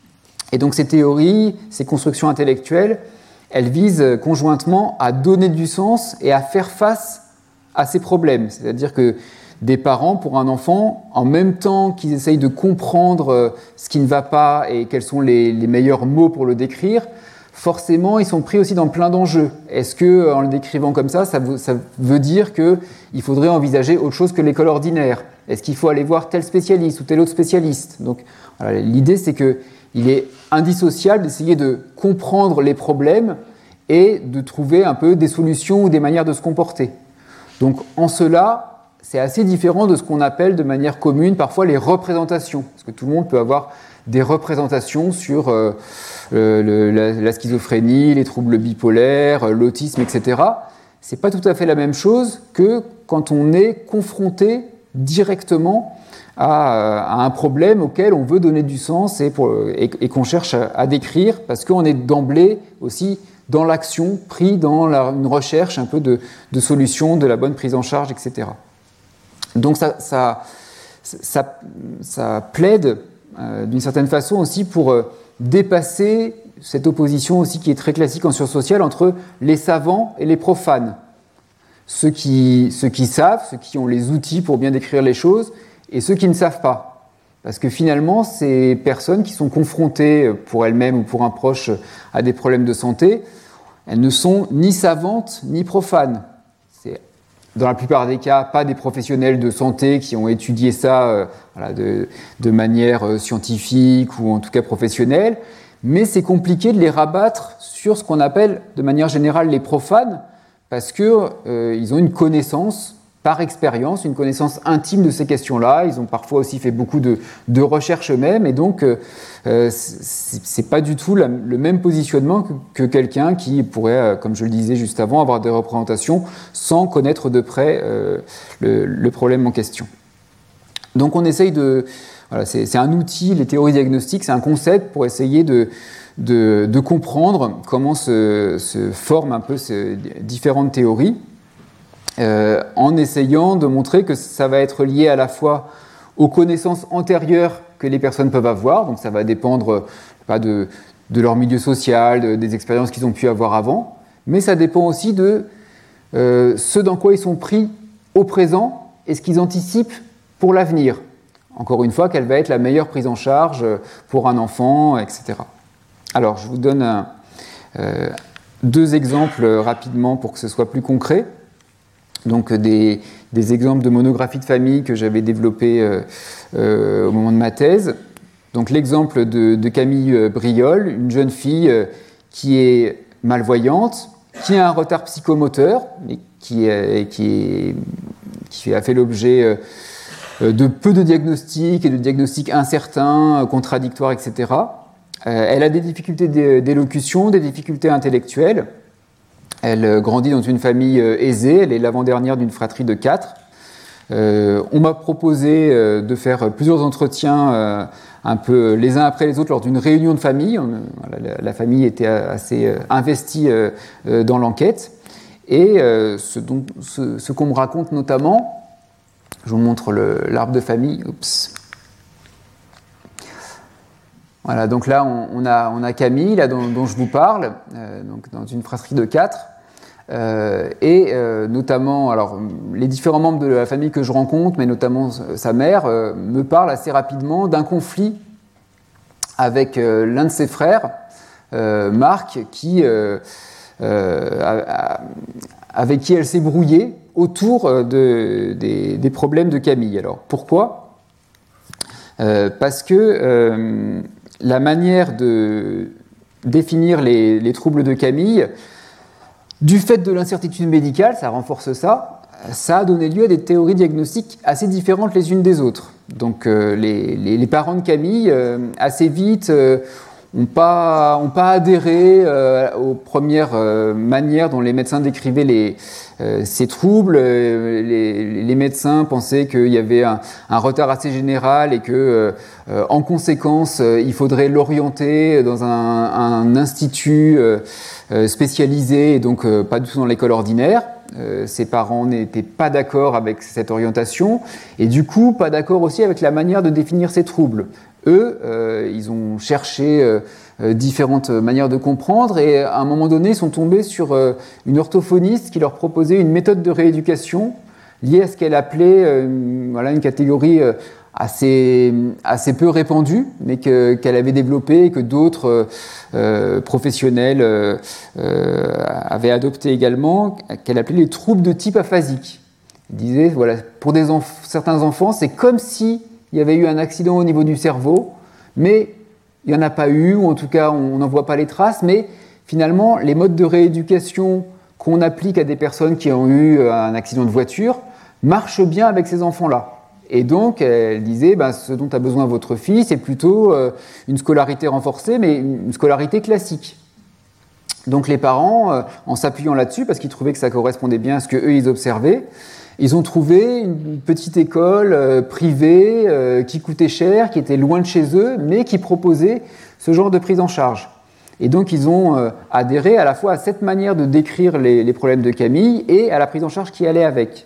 Et donc ces théories, ces constructions intellectuelles, elles visent conjointement à donner du sens et à faire face à ces problèmes. C'est-à-dire que des parents, pour un enfant, en même temps qu'ils essayent de comprendre ce qui ne va pas et quels sont les, les meilleurs mots pour le décrire, forcément, ils sont pris aussi dans plein d'enjeux. Est-ce que, en le décrivant comme ça, ça veut, ça veut dire qu'il faudrait envisager autre chose que l'école ordinaire? Est-ce qu'il faut aller voir tel spécialiste ou tel autre spécialiste? Donc, voilà, l'idée, c'est qu'il est indissociable d'essayer de comprendre les problèmes et de trouver un peu des solutions ou des manières de se comporter. Donc, en cela, c'est assez différent de ce qu'on appelle de manière commune parfois les représentations. Parce que tout le monde peut avoir des représentations sur euh, le, la, la schizophrénie, les troubles bipolaires, l'autisme, et cetera. Ce n'est pas tout à fait la même chose que quand on est confronté directement à, à un problème auquel on veut donner du sens et, pour, et, et qu'on cherche à, à décrire, parce qu'on est d'emblée aussi dans l'action, pris dans la, une recherche un peu de, de solutions, de la bonne prise en charge, et cetera. Donc ça, ça, ça, ça plaide euh, d'une certaine façon aussi pour euh, dépasser cette opposition aussi qui est très classique en sciences sociales entre les savants et les profanes. Ceux qui, ceux qui savent, ceux qui ont les outils pour bien décrire les choses, et ceux qui ne savent pas. Parce que finalement, ces personnes qui sont confrontées pour elles-mêmes ou pour un proche à des problèmes de santé, elles ne sont ni savantes ni profanes. C'est, dans la plupart des cas, pas des professionnels de santé qui ont étudié ça euh, voilà, de, de manière euh, scientifique ou en tout cas professionnelle, mais c'est compliqué de les rabattre sur ce qu'on appelle de manière générale les profanes, parce qu'ils euh, ont une connaissance par expérience, une connaissance intime de ces questions-là. Ils ont parfois aussi fait beaucoup de, de recherches eux-mêmes, et donc euh, c'est, c'est pas du tout la, le même positionnement que, que quelqu'un qui pourrait, euh, comme je le disais juste avant, avoir des représentations sans connaître de près euh, le, le problème en question. Donc on essaye de... Voilà, c'est, c'est un outil, les théories diagnostiques, c'est un concept pour essayer de, de, de comprendre comment se, se forment un peu ces différentes théories. Euh, en essayant de montrer que ça va être lié à la fois aux connaissances antérieures que les personnes peuvent avoir, donc ça va dépendre pas de, de leur milieu social, de, des expériences qu'ils ont pu avoir avant, mais ça dépend aussi de euh, ce dans quoi ils sont pris au présent et ce qu'ils anticipent pour l'avenir. Encore une fois, quelle va être la meilleure prise en charge pour un enfant, et cetera. Alors, je vous donne un, euh, deux exemples euh, rapidement pour que ce soit plus concret. Donc des, des exemples de monographie de famille que j'avais développés euh, euh, au moment de ma thèse. Donc l'exemple de, de Camille Briol, une jeune fille euh, qui est malvoyante, qui a un retard psychomoteur, mais qui, est, qui, est, qui a fait l'objet euh, de peu de diagnostics et de diagnostics incertains, contradictoires, et cetera. Euh, elle a des difficultés d'élocution, des difficultés intellectuelles. Elle grandit dans une famille aisée, elle est l'avant-dernière d'une fratrie de quatre. Euh, on m'a proposé euh, de faire plusieurs entretiens euh, un peu les uns après les autres lors d'une réunion de famille. On, voilà, la, la famille était assez euh, investie euh, euh, dans l'enquête. Et euh, ce, dont, ce, ce qu'on me raconte notamment, je vous montre le, l'arbre de famille. Oups. Voilà, donc là, on, on, a, on a Camille, là, dont, dont je vous parle, euh, donc dans une fratrie de quatre. Euh, et euh, notamment, alors, les différents membres de la famille que je rencontre, mais notamment sa mère, euh, me parlent assez rapidement d'un conflit avec euh, l'un de ses frères, euh, Marc, qui, euh, euh, a, a, avec qui elle s'est brouillée autour de, des, des problèmes de Camille. Alors, pourquoi ? euh, Parce que euh, la manière de définir les, les troubles de Camille, du fait de l'incertitude médicale, ça renforce ça, ça a donné lieu à des théories diagnostiques assez différentes les unes des autres. Donc euh, les, les, les parents de Camille, euh, assez vite, euh, n'ont pas, ont pas adhéré euh, aux premières euh, manières dont les médecins décrivaient les, euh, ces troubles. Euh, les, les médecins pensaient qu'il y avait un, un retard assez général et que, euh, en conséquence, euh, il faudrait l'orienter dans un, un institut euh, spécialisé et donc euh, pas du tout dans l'école ordinaire. Euh, ses parents n'étaient pas d'accord avec cette orientation et du coup pas d'accord aussi avec la manière de définir ces troubles. Eux, euh, ils ont cherché euh, différentes manières de comprendre et à un moment donné, ils sont tombés sur euh, une orthophoniste qui leur proposait une méthode de rééducation liée à ce qu'elle appelait euh, voilà, une catégorie euh, assez, assez peu répandue, mais que, qu'elle avait développée et que d'autres euh, professionnels euh, euh, avaient adopté également, qu'elle appelait les troubles de type aphasique. Elle disait, voilà, pour des enf- certains enfants, c'est comme si il y avait eu un accident au niveau du cerveau, mais il n'y en a pas eu, ou en tout cas on n'en voit pas les traces, mais finalement les modes de rééducation qu'on applique à des personnes qui ont eu un accident de voiture marchent bien avec ces enfants-là. Et donc elle disait, ben, ce dont a besoin votre fille, c'est plutôt euh, une scolarité renforcée, mais une scolarité classique. Donc les parents, euh, en s'appuyant là-dessus, parce qu'ils trouvaient que ça correspondait bien à ce qu'eux ils observaient, ils ont trouvé une petite école euh, privée euh, qui coûtait cher, qui était loin de chez eux, mais qui proposait ce genre de prise en charge. Et donc ils ont euh, adhéré à la fois à cette manière de décrire les, les problèmes de Camille et à la prise en charge qui allait avec.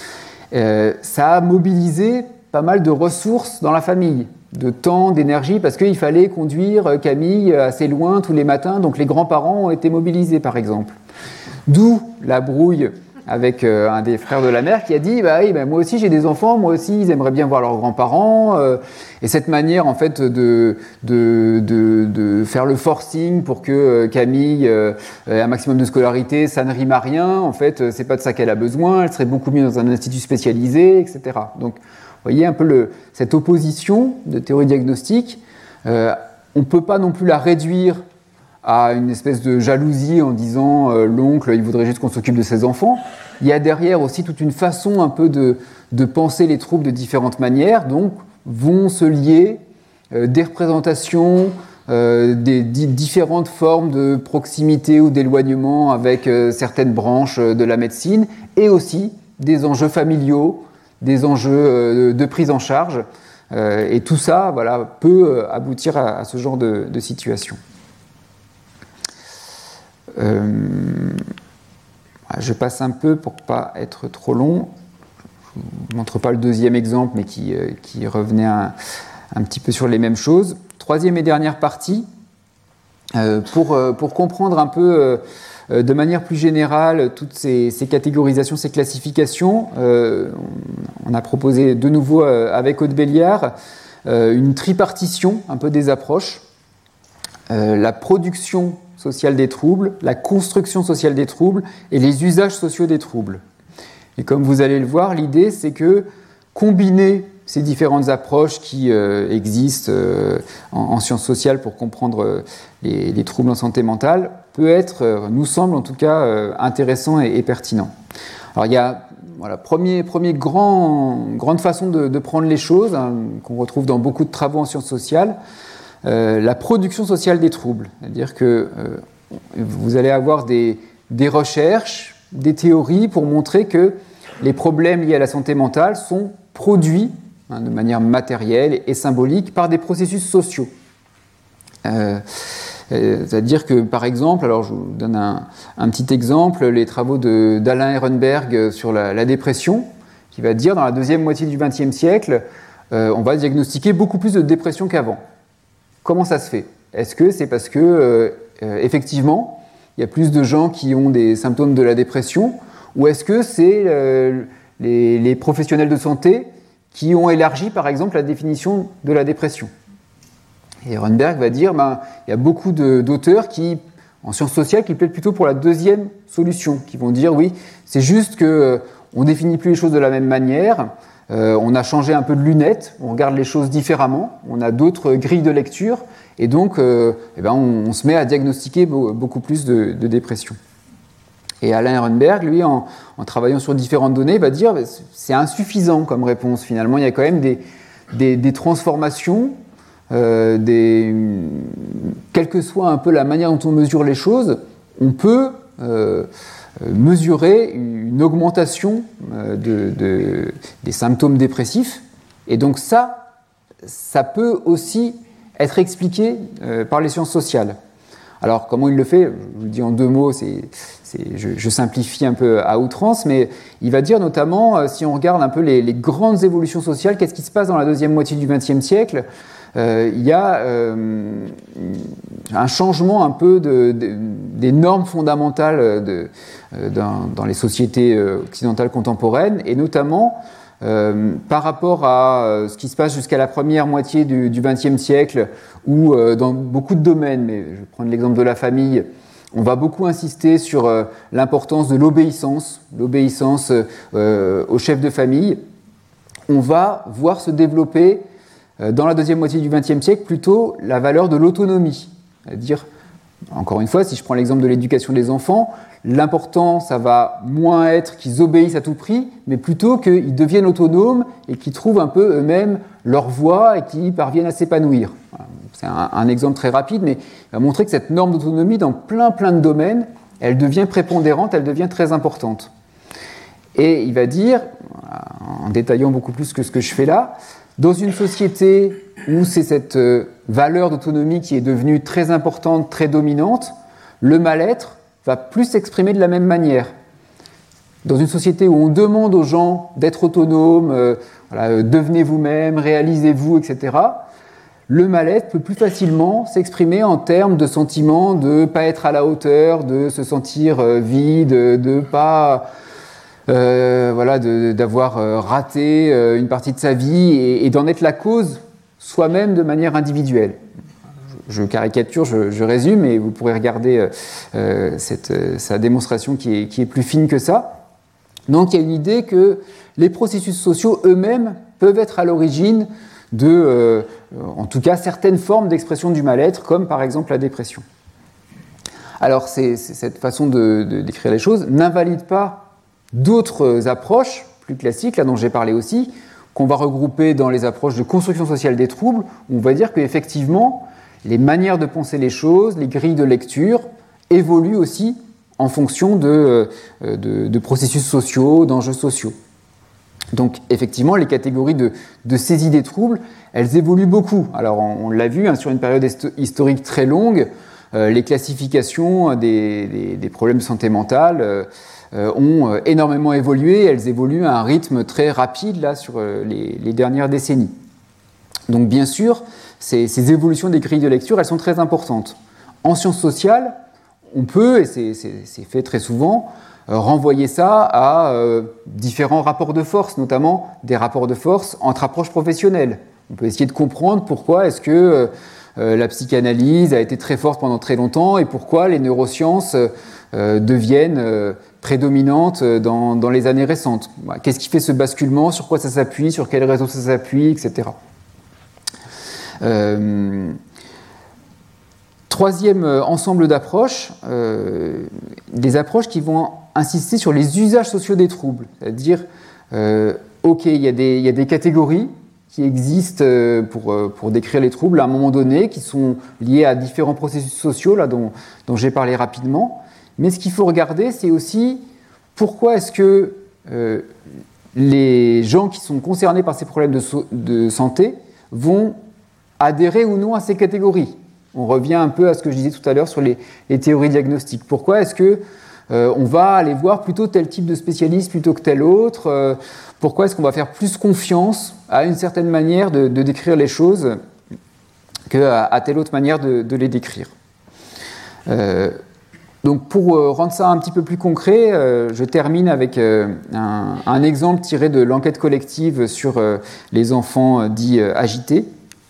Euh, ça a mobilisé pas mal de ressources dans la famille, de temps, d'énergie, parce qu'il fallait conduire Camille assez loin tous les matins, donc les grands-parents ont été mobilisés par exemple. D'où la brouille avec euh, un des frères de la mère qui a dit bah, oui, bah, moi aussi j'ai des enfants, moi aussi ils aimeraient bien voir leurs grands-parents euh, et cette manière en fait de, de, de, de faire le forcing pour que euh, Camille euh, ait un maximum de scolarité, ça ne rime à rien, en fait euh, c'est pas de ça qu'elle a besoin, elle serait beaucoup mieux dans un institut spécialisé, et cetera. Donc vous voyez un peu le, cette opposition de théorie diagnostique, euh, on ne peut pas non plus la réduire à une espèce de jalousie en disant euh, l'oncle, il voudrait juste qu'on s'occupe de ses enfants. Il y a derrière aussi toute une façon un peu de, de penser les troubles de différentes manières, donc vont se lier euh, des représentations, euh, des di- différentes formes de proximité ou d'éloignement avec euh, certaines branches de la médecine, et aussi des enjeux familiaux, des enjeux euh, de prise en charge, euh, et tout ça voilà, peut aboutir à, à ce genre de, de situation. Euh, je passe un peu pour ne pas être trop long. Je ne vous montre pas le deuxième exemple, mais qui, euh, qui revenait un, un petit peu sur les mêmes choses. Troisième et dernière partie, euh, pour, euh, pour comprendre un peu euh, de manière plus générale toutes ces, ces catégorisations, ces classifications, euh, on a proposé de nouveau euh, avec Aude Béliard euh, une tripartition un peu des approches. Euh, la production sociale des troubles, la construction sociale des troubles et les usages sociaux des troubles. Et comme vous allez le voir, l'idée c'est que combiner ces différentes approches qui euh, existent euh, en, en sciences sociales pour comprendre euh, les, les troubles en santé mentale peut être, euh, nous semble en tout cas, euh, intéressant et, et pertinent. Alors il y a voilà, premier, premier grand, grande façon de, de prendre les choses, hein, qu'on retrouve dans beaucoup de travaux en sciences sociales, euh, la production sociale des troubles. C'est-à-dire que euh, vous allez avoir des, des recherches, des théories pour montrer que les problèmes liés à la santé mentale sont produits hein, de manière matérielle et symbolique par des processus sociaux. Euh, C'est-à-dire que, par exemple, alors je vous donne un, un petit exemple, les travaux de, d'Alain Ehrenberg sur la, la dépression, qui va dire, dans la deuxième moitié du vingtième siècle, euh, on va diagnostiquer beaucoup plus de dépression qu'avant. Comment ça se fait ? Est-ce que c'est parce que, euh, euh, effectivement, il y a plus de gens qui ont des symptômes de la dépression, ou est-ce que c'est euh, les, les professionnels de santé qui ont élargi, par exemple, la définition de la dépression ? Et Ehrenberg va dire, ben, il y a beaucoup de, d'auteurs qui, en sciences sociales qui plaident plutôt pour la deuxième solution, qui vont dire, oui, c'est juste qu'on euh, ne définit plus les choses de la même manière, euh, on a changé un peu de lunettes, on regarde les choses différemment, on a d'autres grilles de lecture, et donc euh, eh ben, on, on se met à diagnostiquer beaucoup plus de, de dépression. Et Alain Ehrenberg, lui, en, en travaillant sur différentes données, va dire, c'est insuffisant comme réponse, finalement, il y a quand même des, des, des transformations. Euh, des, quelle que soit un peu la manière dont on mesure les choses, on peut euh, mesurer une augmentation euh, de, de, des symptômes dépressifs. Et donc ça, ça peut aussi être expliqué euh, par les sciences sociales. Alors comment il le fait ? Je vous le dis en deux mots, c'est, c'est, je, je simplifie un peu à outrance, mais il va dire notamment, euh, si on regarde un peu les, les grandes évolutions sociales, qu'est-ce qui se passe dans la deuxième moitié du vingtième siècle ? Euh, il y a euh, un changement un peu de, de, des normes fondamentales de, euh, dans, dans les sociétés occidentales contemporaines, et notamment euh, par rapport à euh, ce qui se passe jusqu'à la première moitié du vingtième siècle, où euh, dans beaucoup de domaines, mais je vais prendre l'exemple de la famille, on va beaucoup insister sur euh, l'importance de l'obéissance, l'obéissance euh, au chef de famille. On va voir se développer dans la deuxième moitié du vingtième siècle, plutôt la valeur de l'autonomie. C'est-à-dire, encore une fois, si je prends l'exemple de l'éducation des enfants, l'important, ça va moins être qu'ils obéissent à tout prix, mais plutôt qu'ils deviennent autonomes et qu'ils trouvent un peu eux-mêmes leur voie et qu'ils parviennent à s'épanouir. C'est un, un exemple très rapide, mais il va montrer que cette norme d'autonomie, dans plein plein de domaines, elle devient prépondérante, elle devient très importante. Et il va dire, en détaillant beaucoup plus que ce que je fais là, dans une société où c'est cette valeur d'autonomie qui est devenue très importante, très dominante, le mal-être va plus s'exprimer de la même manière. Dans une société où on demande aux gens d'être autonomes, euh, voilà, devenez vous-même, réalisez-vous, et cetera, le mal-être peut plus facilement s'exprimer en termes de sentiments de ne pas être à la hauteur, de se sentir vide, de ne pas... Euh, voilà, de, d'avoir euh, raté euh, une partie de sa vie et, et d'en être la cause soi-même de manière individuelle. Je, je caricature, je, je résume, et vous pourrez regarder euh, cette, euh, sa démonstration qui est, qui est plus fine que ça. Donc il y a une idée que les processus sociaux eux-mêmes peuvent être à l'origine de, euh, en tout cas, certaines formes d'expression du mal-être, comme par exemple la dépression. Alors c'est, c'est cette façon de, de décrire les choses n'invalide pas d'autres approches plus classiques, là dont j'ai parlé aussi, qu'on va regrouper dans les approches de construction sociale des troubles, où on va dire qu'effectivement, les manières de penser les choses, les grilles de lecture, évoluent aussi en fonction de, de, de processus sociaux, d'enjeux sociaux. Donc effectivement, les catégories de, de saisie des troubles, elles évoluent beaucoup. Alors on, on l'a vu hein, sur une période historique très longue, euh, les classifications des, des, des problèmes de santé mentale euh, Euh, ont euh, énormément évolué, elles évoluent à un rythme très rapide là, sur euh, les, les dernières décennies. Donc bien sûr, ces, ces évolutions des grilles de lecture, elles sont très importantes. En sciences sociales, on peut, et c'est, c'est, c'est fait très souvent, euh, renvoyer ça à euh, différents rapports de force, notamment des rapports de force entre approches professionnelles. On peut essayer de comprendre pourquoi est-ce que euh, la psychanalyse a été très forte pendant très longtemps et pourquoi les neurosciences euh, deviennent euh, prédominantes dans, dans les années récentes. Qu'est-ce qui fait ce basculement? Sur quoi ça s'appuie? Sur quel réseau ça s'appuie? Etc. Euh, troisième ensemble d'approches, euh, des approches qui vont insister sur les usages sociaux des troubles. C'est-à-dire, euh, ok, il y a des, il y a des catégories qui existent pour, pour décrire les troubles à un moment donné, qui sont liés à différents processus sociaux, là, dont, dont j'ai parlé rapidement. Mais ce qu'il faut regarder, c'est aussi pourquoi est-ce que euh, les gens qui sont concernés par ces problèmes de, so- de santé vont adhérer ou non à ces catégories. On revient un peu à ce que je disais tout à l'heure sur les, les théories diagnostiques. Pourquoi est-ce que euh, on va aller voir plutôt tel type de spécialiste plutôt que tel autre? euh, Pourquoi est-ce qu'on va faire plus confiance à une certaine manière de, de décrire les choses qu'à à telle autre manière de, de les décrire? euh, Donc pour euh, rendre ça un petit peu plus concret, euh, je termine avec euh, un, un exemple tiré de l'enquête collective sur euh, les enfants euh, dits euh, agités,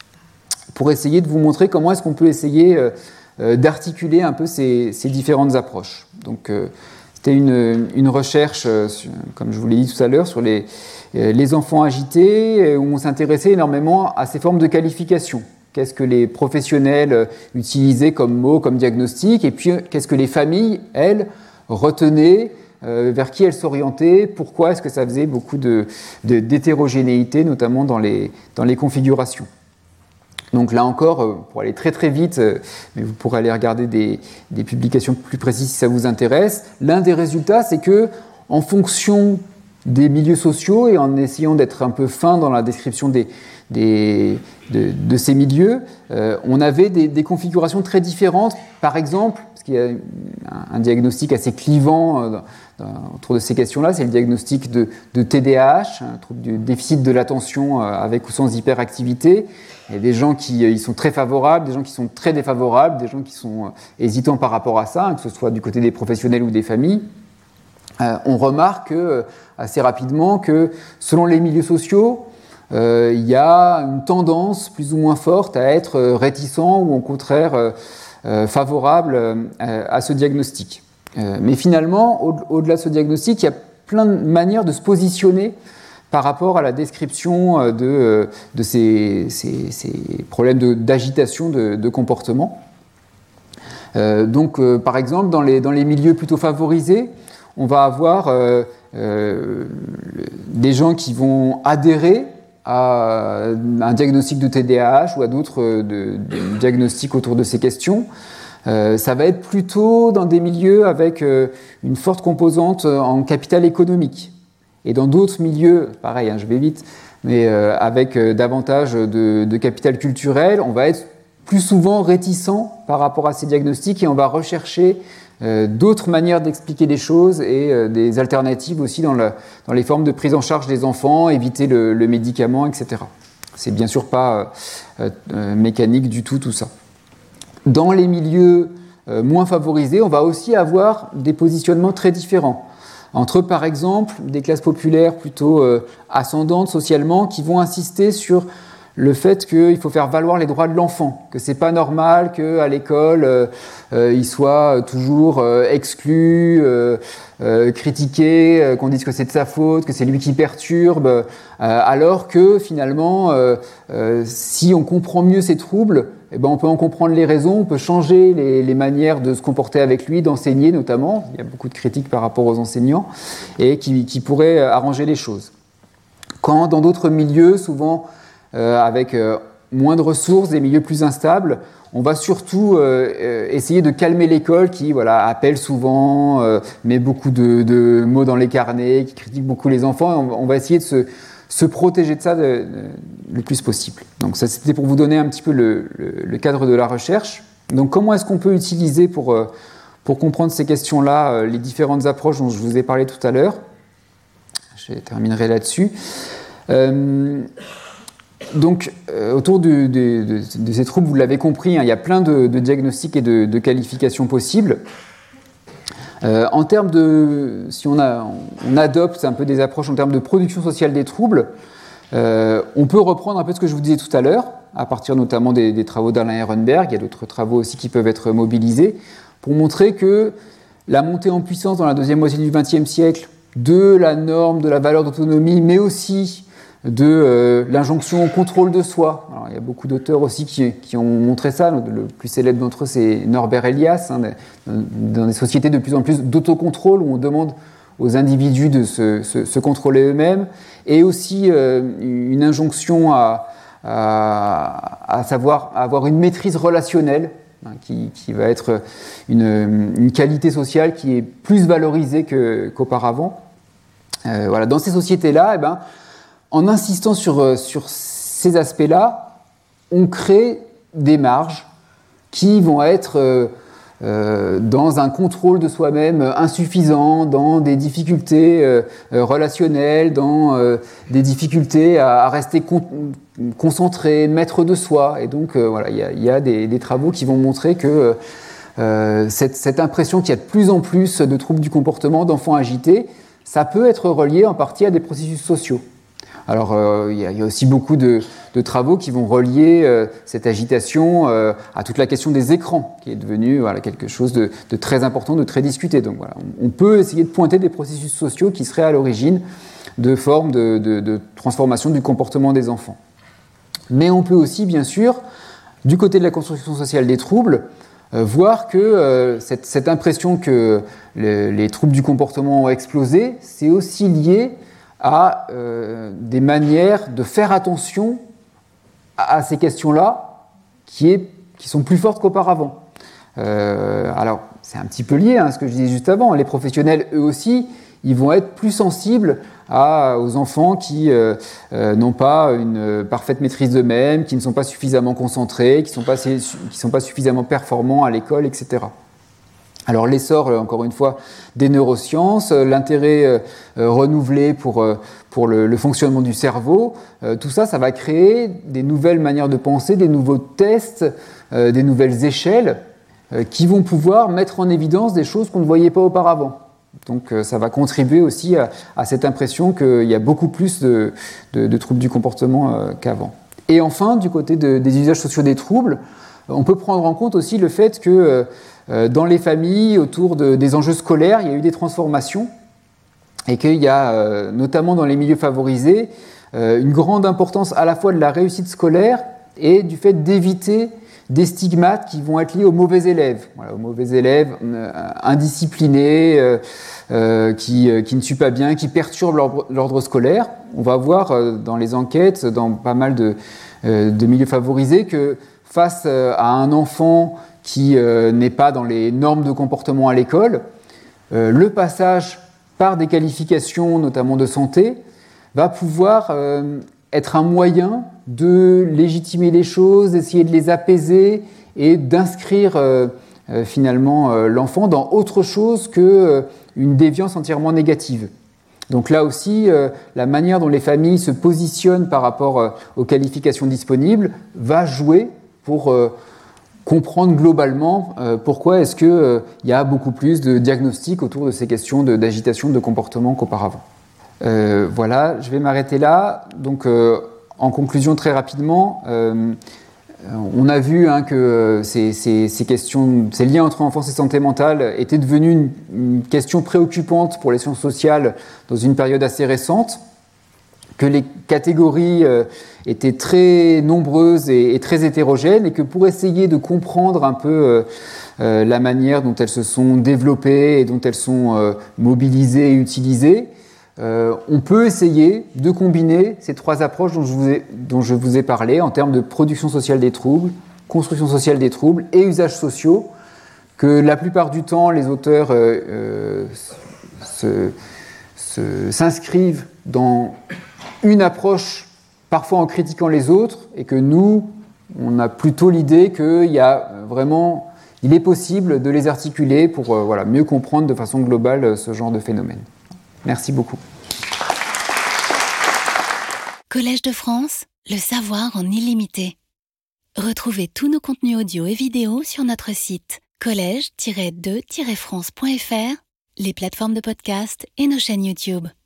pour essayer de vous montrer comment est-ce qu'on peut essayer euh, euh, d'articuler un peu ces, ces différentes approches. Donc euh, c'était une, une recherche, euh, sur, comme je vous l'ai dit tout à l'heure, sur les, euh, les enfants agités, euh, où on s'intéressait énormément à ces formes de qualification. Qu'est-ce que les professionnels utilisaient comme mots, comme diagnostic, et puis qu'est-ce que les familles, elles, retenaient, euh, vers qui elles s'orientaient, pourquoi est-ce que ça faisait beaucoup de, de, d'hétérogénéité, notamment dans les, dans les configurations. Donc là encore, pour aller très très vite, mais vous pourrez aller regarder des, des publications plus précises si ça vous intéresse, l'un des résultats, c'est que en fonction des milieux sociaux et en essayant d'être un peu fin dans la description des, des, de, de ces milieux, euh, on avait des, des configurations très différentes. Par exemple, parce qu'il y a un, un diagnostic assez clivant euh, dans, autour de ces questions-là, c'est le diagnostic de, de T D A H, un trouble du déficit de l'attention euh, avec ou sans hyperactivité. Il y a des gens qui euh, ils sont très favorables, des gens qui sont très défavorables, des gens qui sont euh, hésitants par rapport à ça, hein, que ce soit du côté des professionnels ou des familles. Euh, on remarque euh, assez rapidement que selon les milieux sociaux, euh, il y a une tendance plus ou moins forte à être euh, réticent ou au contraire euh, euh, favorable euh, à ce diagnostic. Euh, mais finalement, au- au-delà de ce diagnostic, il y a plein de manières de se positionner par rapport à la description de, de ces, ces, ces problèmes de, d'agitation de, de comportement. Euh, donc, euh, par exemple, dans les, dans les milieux plutôt favorisés, on va avoir euh, euh, des gens qui vont adhérer à un diagnostic de T D A H ou à d'autres euh, de, de diagnostics autour de ces questions. Euh, ça va être plutôt dans des milieux avec euh, une forte composante en capital économique. Et dans d'autres milieux, pareil, hein, je vais vite, mais euh, avec euh, davantage de, de capital culturel, on va être plus souvent réticent par rapport à ces diagnostics et on va rechercher euh, d'autres manières d'expliquer les choses et euh, des alternatives aussi dans, le, dans les formes de prise en charge des enfants, éviter le, le médicament, et cetera. C'est bien sûr pas euh, euh, mécanique du tout, tout ça. Dans les milieux euh, moins favorisés, on va aussi avoir des positionnements très différents. Entre, par exemple, des classes populaires plutôt euh, ascendantes socialement qui vont insister sur le fait qu'il faut faire valoir les droits de l'enfant, que c'est pas normal qu'à l'école, euh, euh, il soit toujours euh, exclu, euh, euh, critiqué, euh, qu'on dise que c'est de sa faute, que c'est lui qui perturbe, euh, alors que finalement, euh, euh, si on comprend mieux ses troubles, eh ben, on peut en comprendre les raisons, on peut changer les, les manières de se comporter avec lui, d'enseigner notamment. Il y a beaucoup de critiques par rapport aux enseignants, et qui, qui pourraient arranger les choses. Quand dans d'autres milieux, souvent euh, avec euh, moins de ressources, des milieux plus instables, on va surtout euh, essayer de calmer l'école qui voilà, appelle souvent, euh, met beaucoup de, de mots dans les carnets, qui critique beaucoup les enfants, et on, on va essayer de se... se protéger de ça de, de, le plus possible. Donc ça, c'était pour vous donner un petit peu le, le, le cadre de la recherche. Donc comment est-ce qu'on peut utiliser pour, pour comprendre ces questions-là les différentes approches dont je vous ai parlé tout à l'heure? Je terminerai là-dessus. Euh, donc euh, autour du, de, de, de ces troubles, vous l'avez compris, hein, il y a plein de, de diagnostics et de, de qualifications possibles. Euh, en termes de, si on, a, on adopte un peu des approches en termes de production sociale des troubles, Euh, on peut reprendre un peu ce que je vous disais tout à l'heure, à partir notamment des, des travaux d'Alain Ehrenberg. Il y a d'autres travaux aussi qui peuvent être mobilisés pour montrer que la montée en puissance dans la deuxième moitié du vingtième siècle de la norme, de la valeur d'autonomie, mais aussi de euh, l'injonction au contrôle de soi. Alors, il y a beaucoup d'auteurs aussi qui, qui ont montré ça. Le plus célèbre d'entre eux, c'est Norbert Elias, hein, dans des sociétés de plus en plus d'autocontrôle, où on demande aux individus de se, se, se contrôler eux-mêmes, et aussi euh, une injonction à, à, à savoir à avoir une maîtrise relationnelle, hein, qui, qui va être une, une qualité sociale qui est plus valorisée que, qu'auparavant. Euh, voilà. Dans ces sociétés-là, eh ben, en insistant sur, sur ces aspects-là, on crée des marges qui vont être euh, euh, dans un contrôle de soi-même insuffisant, dans des difficultés euh, relationnelles, dans euh, des difficultés à, à rester con- concentré, maître de soi. Et donc, euh, voilà, il y a, y a des, des travaux qui vont montrer que euh, cette, cette impression qu'il y a de plus en plus de troubles du comportement, d'enfants agités, ça peut être relié en partie à des processus sociaux. Alors, euh, il y, y a aussi beaucoup de, de travaux qui vont relier euh, cette agitation euh, à toute la question des écrans, qui est devenue voilà, quelque chose de, de très important, de très discuté. Donc voilà, on, on peut essayer de pointer des processus sociaux qui seraient à l'origine de formes de, de, de transformation du comportement des enfants. Mais on peut aussi, bien sûr, du côté de la construction sociale des troubles, euh, voir que euh, cette, cette impression que le, les troubles du comportement ont explosé, c'est aussi lié à euh, des manières de faire attention à, à ces questions-là qui, est, qui sont plus fortes qu'auparavant. Euh, alors, c'est un petit peu lié à hein, ce que je disais juste avant. Les professionnels, eux aussi, ils vont être plus sensibles à, aux enfants qui euh, euh, n'ont pas une parfaite maîtrise d'eux-mêmes, qui ne sont pas suffisamment concentrés, qui ne sont pas, qui sont pas suffisamment performants à l'école, et cetera. Alors l'essor, encore une fois, des neurosciences, l'intérêt euh, renouvelé pour, euh, pour le, le fonctionnement du cerveau, euh, tout ça, ça va créer des nouvelles manières de penser, des nouveaux tests, euh, des nouvelles échelles euh, qui vont pouvoir mettre en évidence des choses qu'on ne voyait pas auparavant. Donc euh, ça va contribuer aussi à, à cette impression qu'il y a beaucoup plus de, de, de troubles du comportement euh, qu'avant. Et enfin, du côté de, des usages sociaux des troubles, on peut prendre en compte aussi le fait que euh, dans les familles, autour de, des enjeux scolaires, il y a eu des transformations et qu'il y a, euh, notamment dans les milieux favorisés, euh, une grande importance à la fois de la réussite scolaire et du fait d'éviter des stigmates qui vont être liés aux mauvais élèves, voilà, aux mauvais élèves euh, indisciplinés, euh, euh, qui, euh, qui ne suivent pas bien, qui perturbent l'ordre, l'ordre scolaire. On va voir euh, dans les enquêtes, dans pas mal de, euh, de milieux favorisés, que face euh, à un enfant qui euh, n'est pas dans les normes de comportement à l'école, euh, le passage par des qualifications, notamment de santé, va pouvoir euh, être un moyen de légitimer les choses, d'essayer de les apaiser et d'inscrire euh, euh, finalement euh, l'enfant dans autre chose qu'une euh, déviance entièrement négative. Donc là aussi, euh, la manière dont les familles se positionnent par rapport euh, aux qualifications disponibles va jouer pour euh, comprendre globalement euh, pourquoi est-ce qu'il euh, y a beaucoup plus de diagnostics autour de ces questions de, d'agitation de comportement qu'auparavant. Euh, voilà, je vais m'arrêter là. Donc, euh, en conclusion, très rapidement, euh, on a vu hein, que ces, ces, ces questions, ces liens entre enfance et santé mentale étaient devenus une, une question préoccupante pour les sciences sociales dans une période assez récente, que les catégories euh, étaient très nombreuses et, et très hétérogènes, et que pour essayer de comprendre un peu euh, euh, la manière dont elles se sont développées et dont elles sont euh, mobilisées et utilisées, euh, on peut essayer de combiner ces trois approches dont je vous ai, dont je vous ai parlé en termes de production sociale des troubles, construction sociale des troubles et usages sociaux, que la plupart du temps les auteurs euh, euh, se, se, s'inscrivent dans une approche parfois en critiquant les autres, et que nous, on a plutôt l'idée qu'il y a vraiment, il est possible de les articuler pour euh, voilà, mieux comprendre de façon globale ce genre de phénomène. Merci beaucoup. Collège de France, le savoir en illimité. Retrouvez tous nos contenus audio et vidéo sur notre site collège tiret de tiret france point f r, les plateformes de podcast et nos chaînes YouTube.